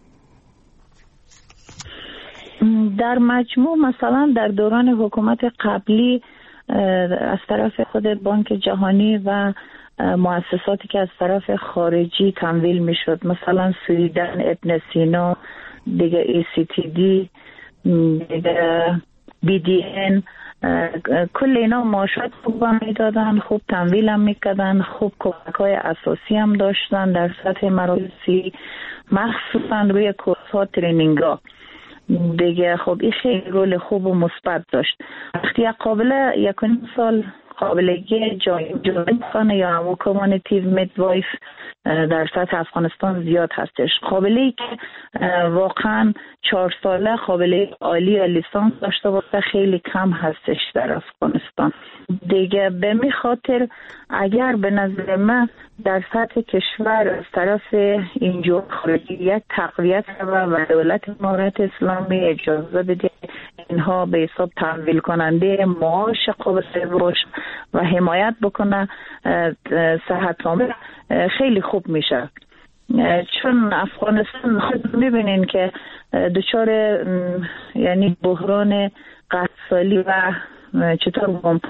در مجموع مثلا در دوران حکومت قبلی از طرف خود بانک جهانی و مؤسساتی که از طرف خارجی تمویل می شد، مثلا سویدن، ابن سینا، دیگه ای سی تی دی، دیگه بی دی ان، کل اینا معاشات خوب هم می دادن، خوب تمویل هم می کردن، خوب کمک های اساسی هم داشتن در سطح مراکزی، مخصوصا روی کورس ها، ترینینگ ها. دیگه خب این خیلی رول خوب و مثبت داشت. وقتی قابل یکونیم سال قابلگی جای جای یا همون کامونیتیو میدوایف در سطح افغانستان زیاد هستش. قابلی که واقعا چهار ساله قابلی عالی یا لیسانس داشته باشه خیلی کم هستش در افغانستان. دیگه به می خاطر اگر به نظر من در سطح کشور از طرف اینجور خارجی یک تقویت و دولت امارت اسلامی اجازه بده اینها به حساب تمویل کننده معاش قابل باش و حمایت بکنه صحت عامه، خیلی خوب میشه. چون افغانستان خود میبینین که دچار یعنی بحران قحطی و چطور بگم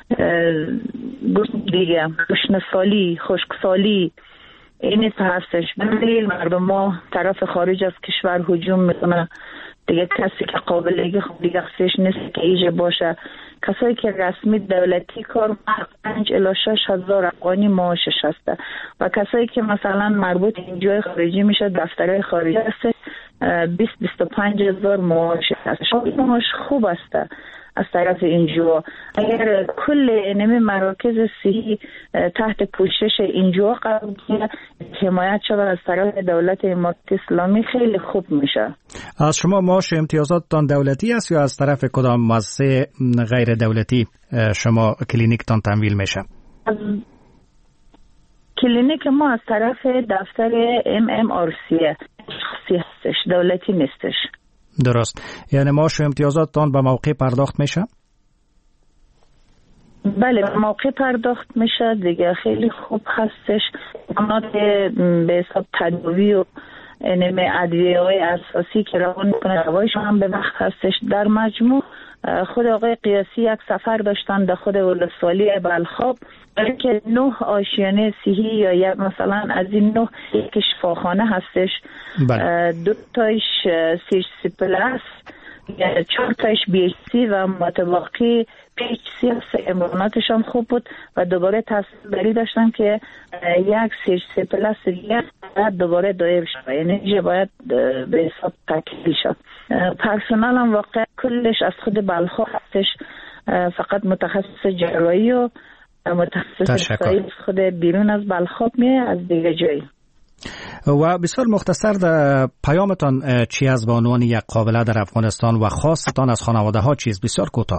دیگه گشنه‌سالی، خشکسالی این هستش. دلیل مردم ما طرف خارج از کشور هجوم میکنه، دیگه کسی که قابلگی خود دیگه خصیش نیست که ایجا باشه. کسایی که رسمی دولتی کار پنج الی شش هزار افغانی معاشش هسته و کسایی که مثلا مربوط اینجای خارجی میشه دفترهای خارجی هسته بیست بیست و پنج هزار معاش هست. معاش خوب هسته از طرف اینجا. اگر کل اینمی مراکز صحی تحت پوشش اینجا قرار بگیره، حمایت شود از طرف دولت امارت اسلامی، خیلی خوب میشه. از شما معاش امتیازاتتان دولتی است یا از طرف کدام مؤسسه غیر دولتی شما کلینیکتان تمویل میشه؟ کلینیک ما از طرف دفتر ام ام آر سی هستش، دولتی نیستش. درست. یعنی معاش امتیازاتتان به موقع پرداخت میشه؟ بله به موقع پرداخت میشه دیگه، خیلی خوب هستش. امانات به حساب تداوی و انمه ادویه های اساسی که روان میکنه روایشون هم به وقت هستش. در مجموع خود آقای قیاسی یک سفر داشتن در خود ولسوالی بلخاب برای که نه آشیانه صحی یا یک مثلا از این نه یک شفاخانه هستش. بله. دو تایش سی سی پلاس، چهار تایش بی اچ سی و متباقی پی اچ سی هست. امکاناتش هم خوب بود و دوباره تصمیم بری داشتن که یک سی سی پلاس دیگه دوباره دایر شد، یعنی باید به حساب تکمیل شد. پرسنل هم واقعا کلش از خود بلخا هستش، فقط متخصص جراحی و متخصص سایز خود بیرون از بلخاب میه از دیگه جایی. و بسیار مختصر در پیامتان چی از به عنوان یک قابله در افغانستان و خاصتان از خانواده ها چیز؟ بسیار کوتاه.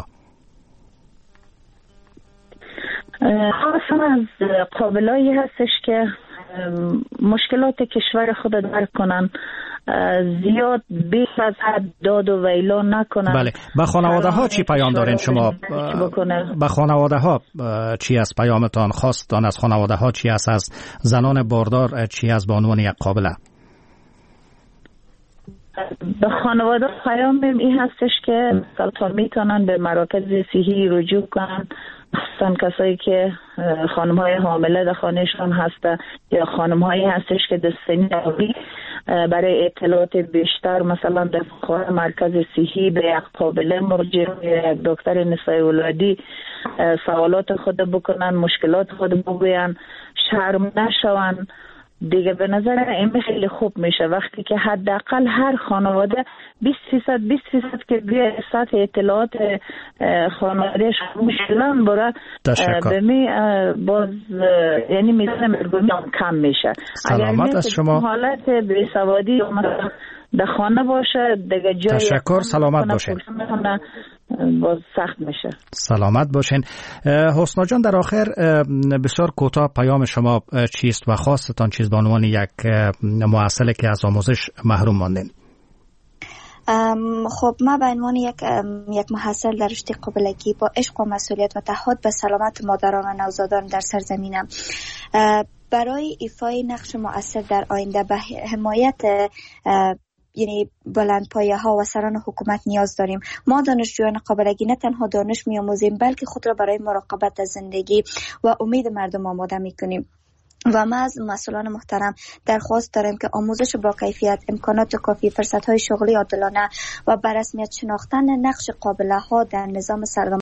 خاصم از قابلایی هستش که مشکلات کشور خود درک کنن، زیاد بیش از حد داد و ویلا نکنن. بله. به خانواده ها چی پیام دارین شما؟ به خانواده ها چی از پیامتان؟ خواستان از خانواده ها چی است؟ از زنان باردار چی از به عنوان یک قابله؟ به خانواده پیام این هستش که مثلا میتونن به مراکز صحی رجوع کنن، خصوصا کسایی که خانم های حامله در خانهشان هسته یا خانم هایی هستش که در سن نوی، برای اطلاعات بیشتر مثلا در مرکز صحی به یک قابله مراجعه یا یک دکتر نسای ولادی سوالات خود بکنن، مشکلات خود بگوین، شرم نشون. دیگه به نظر این خیلی خوب میشه وقتی که حداقل هر خانواده بیست فیصد بیست فیصد که بیای سطح اطلاعات خانوادهش مشکلان بره به می باز یعنی میزان مرگومی هم کم میشه. سلامت از شما. حالت بیسوادی مثلا در خانه باشه دیگه جای تشکر، سلامت باشین. باز سخت میشه. سلامت باشین. حسنا جان، در آخر بسیار کوتاه پیام شما چیست و خواستتان چیست به عنوان یک مؤثله که از آموزش محروم ماندین؟ خب ما به عنوان یک یک محصل در رشته قابلگی با عشق و مسئولیت و تعهد به سلامت مادران و نوزادان در سرزمینم برای ایفای نقش مؤثر در آینده به حمایت یعنی بلند پایه ها و سران حکومت نیاز داریم. ما دانشجویان قابلگی نه تنها دانش می آموزیم بلکه خود را برای مراقبت از زندگی و امید مردم آماده می کنیم. و ما از مسئولان محترم درخواست داریم که آموزش با کیفیت، امکانات کافی، فرصت‌های شغلی عادلانه و به رسمیت شناختن نقش قابله ها در نظام سران